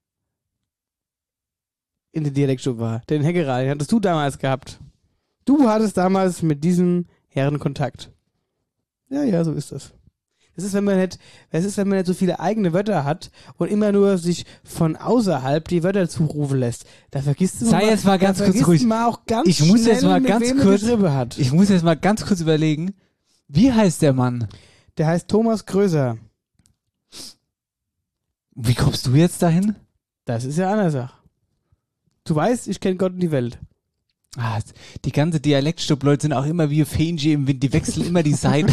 in der Dialektstube war. Den Heckeral, den hattest du damals gehabt. Du hattest damals mit diesem Herren Kontakt. Ja, ja, so ist das. Das ist, wenn man nicht, das ist, wenn man nicht so viele eigene Wörter hat und immer nur sich von außerhalb die Wörter zurufen lässt. Da vergisst du Sei jetzt mal ganz da kurz vergisst ruhig. Man auch ganz ich muss schnell, jetzt mal mit ganz wem er kurz, geschrieben hat. ich muss jetzt mal ganz kurz überlegen, wie heißt der Mann? Der heißt Thomas Größer. Wie kommst du jetzt dahin? Das ist ja eine Sache. Du weißt, ich kenne Gott und die Welt. Ah, die ganze Dialektstub-Leute sind auch immer wie Fähnchen im Wind, die wechseln immer die Seiten.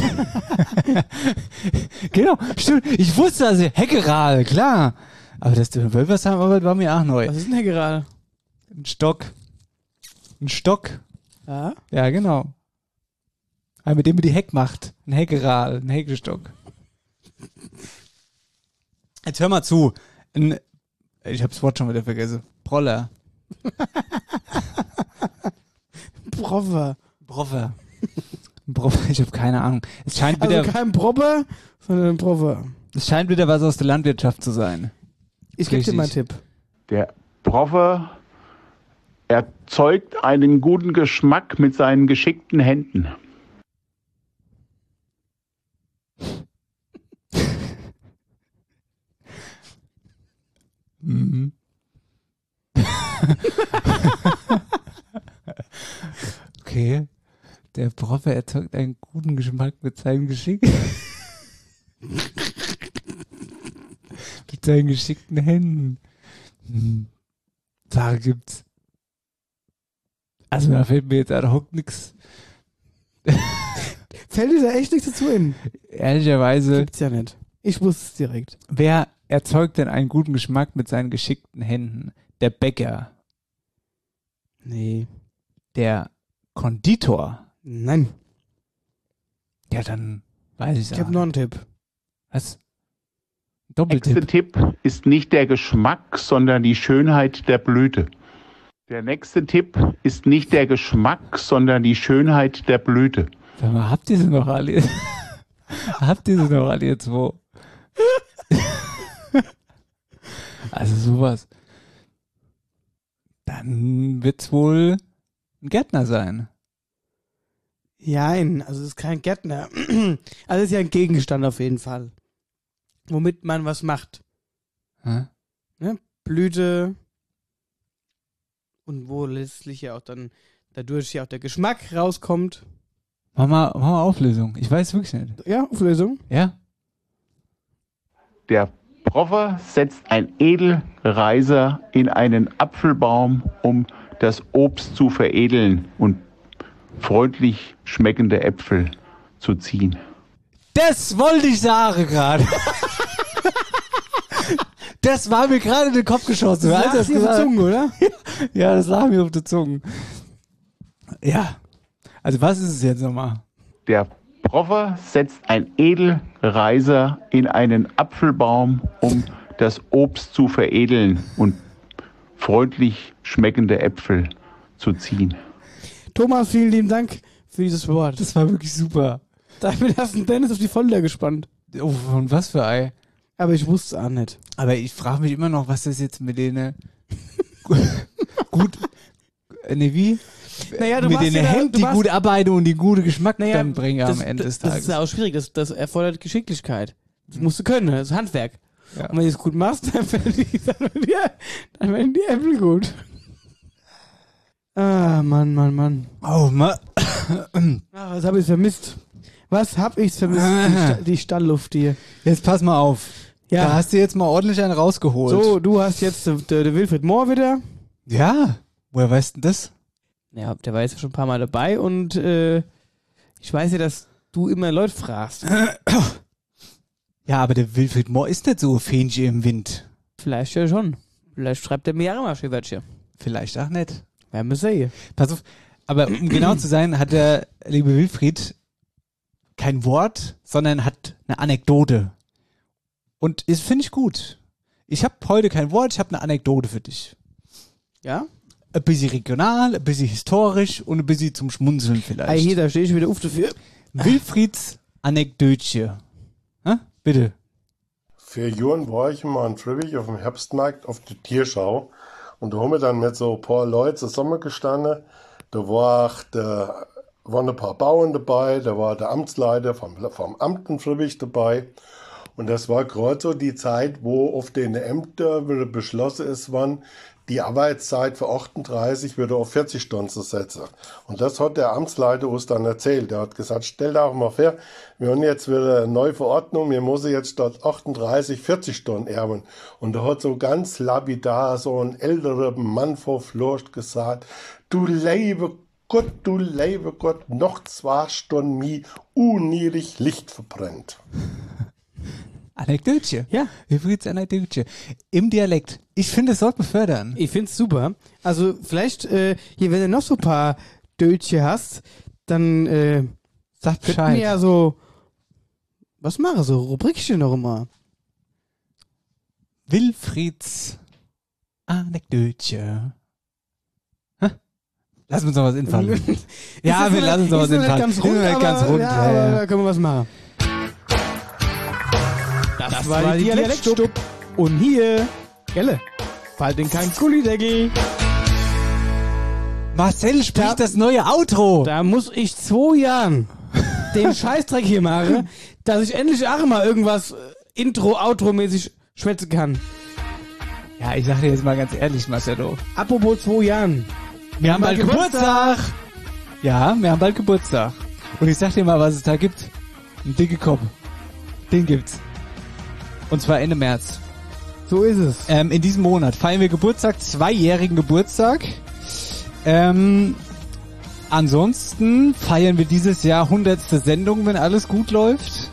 Genau, stimmt. Ich wusste also, Heckeral, klar. Aber das Wölversheim war mir auch neu. Was ist denn Heckeral? Ein Stock. Ein Stock. Ja? Ja, genau. Aber mit dem man die Heck macht. Ein Heckeral, ein Heckestock. Jetzt hör mal zu. Ein, ich hab's Wort schon wieder vergessen. Proller. Proffer. Proffer. Proffer, ich habe keine Ahnung. Es scheint wieder, Also kein Propper, sondern ein Proffer. es scheint wieder was aus der Landwirtschaft zu sein. Ich gebe dir Richtig. mal einen Tipp. Der Proffer erzeugt einen guten Geschmack mit seinen geschickten Händen. Mhm. Okay. Der Proffer erzeugt einen guten Geschmack mit seinem Geschick. Mit seinen geschickten Händen. Hm. Da gibt's. Also da fällt mir jetzt ad hoc nix. Fällt dir da echt nichts dazu in? Ehrlicherweise. Gibt's ja nicht. Ich wusste es direkt. Wer erzeugt denn einen guten Geschmack mit seinen geschickten Händen? Der Bäcker. Nee. Der Konditor. Nein. Ja, dann weiß ich Ich habe noch einen Tipp. Was? Der nächste Tipp ist nicht der Geschmack, sondern die Schönheit der Blüte. Der nächste Tipp ist nicht der Geschmack, sondern die Schönheit der Blüte. Sag mal, habt ihr sie noch alle? Habt ihr sie noch alle jetzt wo? Also sowas. Dann wird's wohl ein Gärtner sein. Nein, also es ist kein Gärtner. Also es ist ja ein Gegenstand auf jeden Fall. Womit man was macht. Hä? Ne? Blüte. Und wo letztlich ja auch dann dadurch ja auch der Geschmack rauskommt. Mach mal, mach mal Auflösung. Ich weiß wirklich nicht. Ja, Auflösung. Ja? Der Proffer setzt ein Edelreiser in einen Apfelbaum, um das Obst zu veredeln und freundlich schmeckende Äpfel zu ziehen. Das wollte ich sagen gerade. Das war mir gerade in den Kopf geschossen. Das Als er lag dir auf der Zunge, oder? Ja, das lag mir auf der Zunge. Ja. Also was ist es jetzt nochmal? Der Proffer setzt ein Edelreiser in einen Apfelbaum, um das Obst zu veredeln und freundlich schmeckende Äpfel zu ziehen. Thomas, vielen lieben Dank für dieses Wort. Das war wirklich super. Damit hast du Dennis auf die Folter gespannt. Oh, von was für Ei? Aber ich wusste es auch nicht. Aber ich frage mich immer noch, was das jetzt mit denen gut, ne wie? Naja, du mit machst den ja da- Händen, du die machst- gute Arbeit und die gute Geschmack Naja, dann bringen das, am Ende des das, das Tages. ist ja auch schwierig. Das, das erfordert Geschicklichkeit. Das musst du können. Das ist Handwerk. Ja. Und wenn du es gut machst, dann werden die, dann werden die, dann werden die Äpfel gut. Ah, Mann, Mann, Mann. Oh, Mann. Ah, was habe ich vermisst? Was hab ich vermisst? Die, Sta die Stallluft hier. Jetzt pass mal auf. Ja. Da hast du jetzt mal ordentlich einen rausgeholt. So, du hast jetzt den de, de Wilfried Mohr wieder. Ja. Woher weißt du das? Ja, der war jetzt schon ein paar Mal dabei und äh, ich weiß ja, dass du immer Leute fragst. Ja, aber der Wilfried Mohr ist nicht so ein Fähnchen im Wind. Vielleicht ja schon. Vielleicht schreibt er mir auch mal Schäfertchen. Vielleicht auch nicht. Werden wir sehen. Pass auf. Aber um genau zu sein, hat der liebe Wilfried kein Wort, sondern hat eine Anekdote. Und das finde ich gut. Ich habe heute kein Wort, ich habe eine Anekdote für dich. Ja? Ein bisschen regional, ein bisschen historisch und ein bisschen zum Schmunzeln vielleicht. Ah, hier, da stehe ich wieder auf dafür. Wilfrieds Anekdötchen. Hä? Bitte. Für Jahren war ich mal in Trübig auf dem Herbstmarkt auf der Tierschau und da haben wir dann mit so ein paar Leuten zusammengestanden. Da war auch der, waren ein paar Bauern dabei, da war der Amtsleiter vom, vom Amt in Trübig dabei. Und das war gerade so die Zeit, wo auf den Ämtern wieder beschlossen ist, wann die Arbeitszeit für achtunddreißig wieder auf vierzig Stunden zu setzen. Und das hat der Amtsleiter uns dann erzählt. Der hat gesagt, stell dir auch mal vor, wir haben jetzt wieder eine neue Verordnung, wir müssen jetzt statt achtunddreißig vierzig Stunden erben. Und da hat so ganz lapidar so ein älterer Mann vor Flurst gesagt, du lebe Gott, du lebe Gott, noch zwei Stunden mi unnierig Licht verbrennt. Anekdötchen. Ja. Übrigens Anekdötchen. Im Dialekt. Ich finde, es sollte man fördern. Ich finde es super. Also vielleicht, äh, hier, wenn du noch so ein paar Dötchen hast, dann äh, Sag könnten Bescheid. wir ja so, was mache so Rubrikchen noch immer. Wilfrieds Anekdötchen. Hä? Lass uns noch was einfallen. ja, Ist wir das lassen uns noch was ist das nicht einfallen. ganz rund, Ist nicht ganz aber, rund. Ja, Ja, aber ja. da können wir was machen. Das, Das war, war die die Dialektstub. Und hier, Gelle, fall in kein Gullideckel. Marcel spricht da, das neue Outro. Da muss ich zwei Jahren den Scheißdreck hier machen, dass ich endlich auch mal irgendwas äh, Intro, Outro-mäßig schwätzen kann. Ja, ich sag dir jetzt mal ganz ehrlich, Marcelo. Apropos zwei Jahren. Wir haben bald Geburtstag. Ja, wir haben bald Geburtstag. Und ich sag dir mal, was es da gibt. Ein dicke Kopf. Den gibt's. Und zwar Ende März. So ist es. Ähm, in diesem Monat feiern wir Geburtstag, zweijährigen Geburtstag. Ähm, ansonsten feiern wir dieses Jahr hundertste Sendung, wenn alles gut läuft.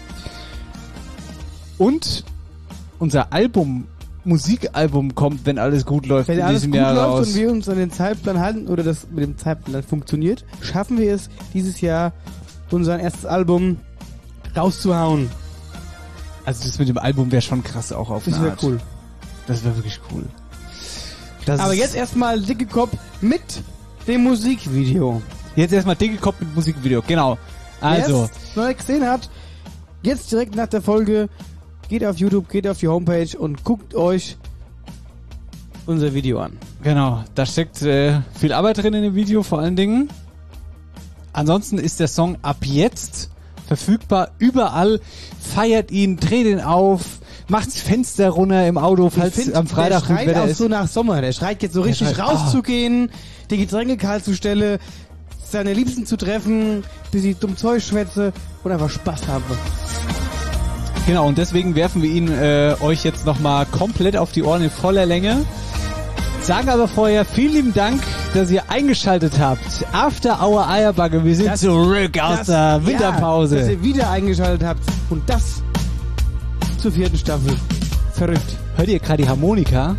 Und unser Album, Musikalbum kommt, wenn alles gut läuft, Wenn in alles diesem gut Jahr läuft raus. und wir uns an den Zeitplan halten oder das mit dem Zeitplan funktioniert, schaffen wir es dieses Jahr, unser erstes Album rauszuhauen. Also das mit dem Album wäre schon krass auch auf Das eine wäre Art. cool. Das wäre wirklich cool. Das Aber ist- jetzt erstmal dicke Kopf mit dem Musikvideo. Jetzt erstmal dicke Kopf mit Musikvideo, genau. Also, Wer es noch nicht gesehen hat, jetzt direkt nach der Folge, geht auf YouTube, geht auf die Homepage und guckt euch unser Video an. genau, da steckt äh, viel Arbeit drin in dem Video vor allen Dingen. Ansonsten ist der Song ab jetzt verfügbar überall. Feiert ihn, dreht ihn auf, macht's Fenster runter im Auto, falls Ich find, am Freitag der gut schreit Wetter auch ist. so nach Sommer. Der schreit jetzt so Der richtig schreit, rauszugehen, die Getränke kalt zu stellen, seine Liebsten zu treffen, bis sie dumm Zeug schwätze und einfach Spaß haben. Genau, und deswegen werfen wir ihn äh, euch jetzt nochmal komplett auf die Ohren in voller Länge. Sagen aber vorher vielen lieben Dank, dass ihr eingeschaltet habt. After Hour Eierbagge, wir sind Das- zurück aus das- der Winterpause. Ja, dass ihr wieder eingeschaltet habt und das zur vierten Staffel. Verrückt. Hört ihr gerade die Harmonika?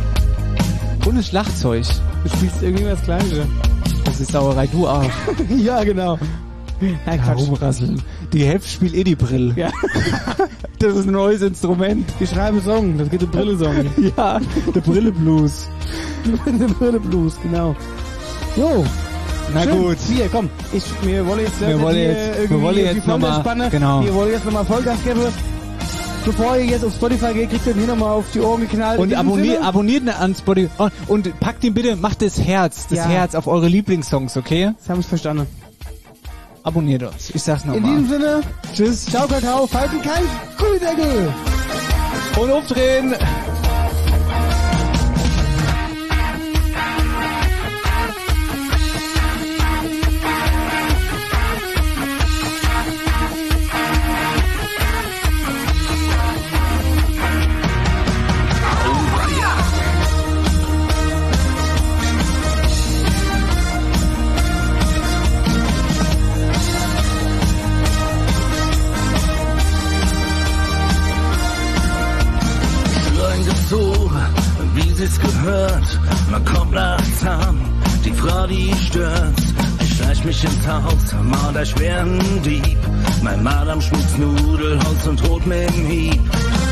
Und ein Schlagzeug. Du spielst irgendwie das Gleiche. Das ist Sauerei, du auch. Ja, genau. Nein, Quatsch. Rumrasseln. Die Hälfte spielt eh die Brille. Ja. Das ist ein neues Instrument. Ich schreibe Song, das geht um Brille-Song. Ja, der Brille-Blues. Der Brille-Blues, genau. Jo. Na Schön. gut. Hier, komm. Ich, wir wollen jetzt, Wir wollen hier jetzt- wir irgendwie wollen die jetzt Folge noch mal- spannen. genau. Wir wollen jetzt nochmal Vollgas geben. Bevor ihr jetzt auf Spotify geht, kriegt ihr hier nochmal auf die Ohren geknallt. In Und diesem abonniert, Sinne, abonniert an Spotify. Und, und packt ihn bitte, macht das Herz, das Ja. Herz auf eure Lieblingssongs, okay? Das habe ich verstanden. Abonniert uns. Ich sag's In nochmal. diesem Sinne, Tschüss. ciao Kakao, falten kein Gullideckel. Und aufdrehen. Reingezogen, wie sie's gehört. Man kommt nachts an, die Frau, die stört. Ich schleich mich ins Haus, mal der schweren Dieb. Mein Madame schmutz Nudelholz und droht mit dem Hieb.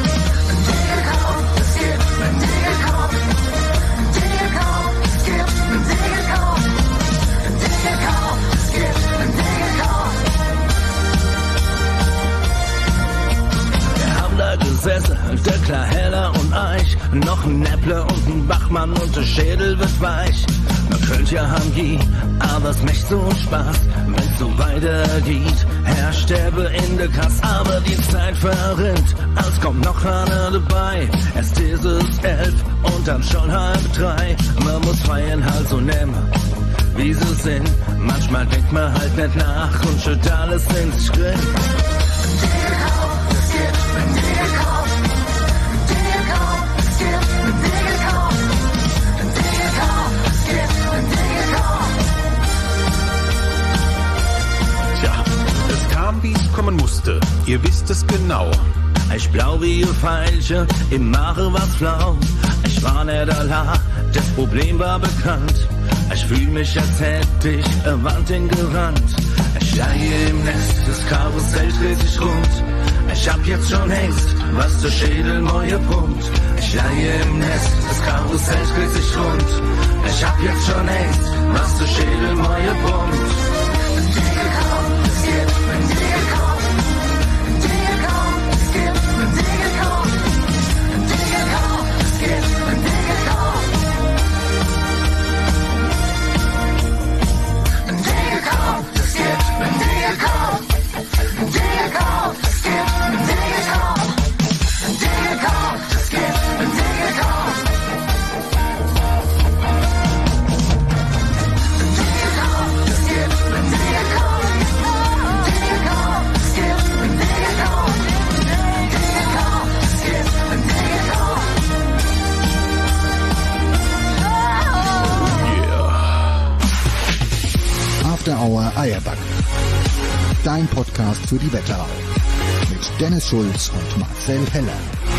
Wir haben da gesessen, der klar Heller und Eich. Noch ein Näpple und ein Bachmann und der Schädel wird weich. Man könnte ja Hangi, aber es macht so Spaß, wenn's so weitergeht. Herr sterbe in der Kasse, aber die Zeit verrinnt. Als kommt noch einer dabei, erst ist es elf und dann schon halb drei. Man muss feiern halt so nehmen, wie sie sind. Manchmal denkt man halt nicht nach und schüttet alles in sich drin. Tja, es kam, wie es kommen musste. Ihr wisst es genau. Ich blau wie ein Veilchen, im Mache was flau. Ich war nicht allein, das Problem war bekannt. Ich fühl mich, als hätte ich eine Wand hingerannt. Ich steige im Nest, das Karussell dreht sich rund. Ich hab jetzt schon längst, was der Schädel neue Punkt. Ich steige im Nest, das Karussell dreht sich rund. Ich hab jetzt schon längst, was der Schädel neue Punkt. Dinge kommen, es gibt, wenn Dinge kommen. Dinge kommen, es gibt, wenn Dinge kommen. Dinge kommen, es gibt, wenn Dinge kommen. Dinge kommen, es gibt, wenn Dinge kommen. Dinge kommen, es gibt, wenn Dinge kommen. Dinge kommen, es gibt, wenn Dinge kommen. Dinge kommen, es gibt, wenn Dinge kommen. Dinge kommen, es gibt, wenn Dinge kommen. Dinge kommen, es gibt, wenn Dinge kommen. After Hour Eierbacken. Dein Podcast für die Wetterau. Mit Dennis Schulz und Marcel Heller.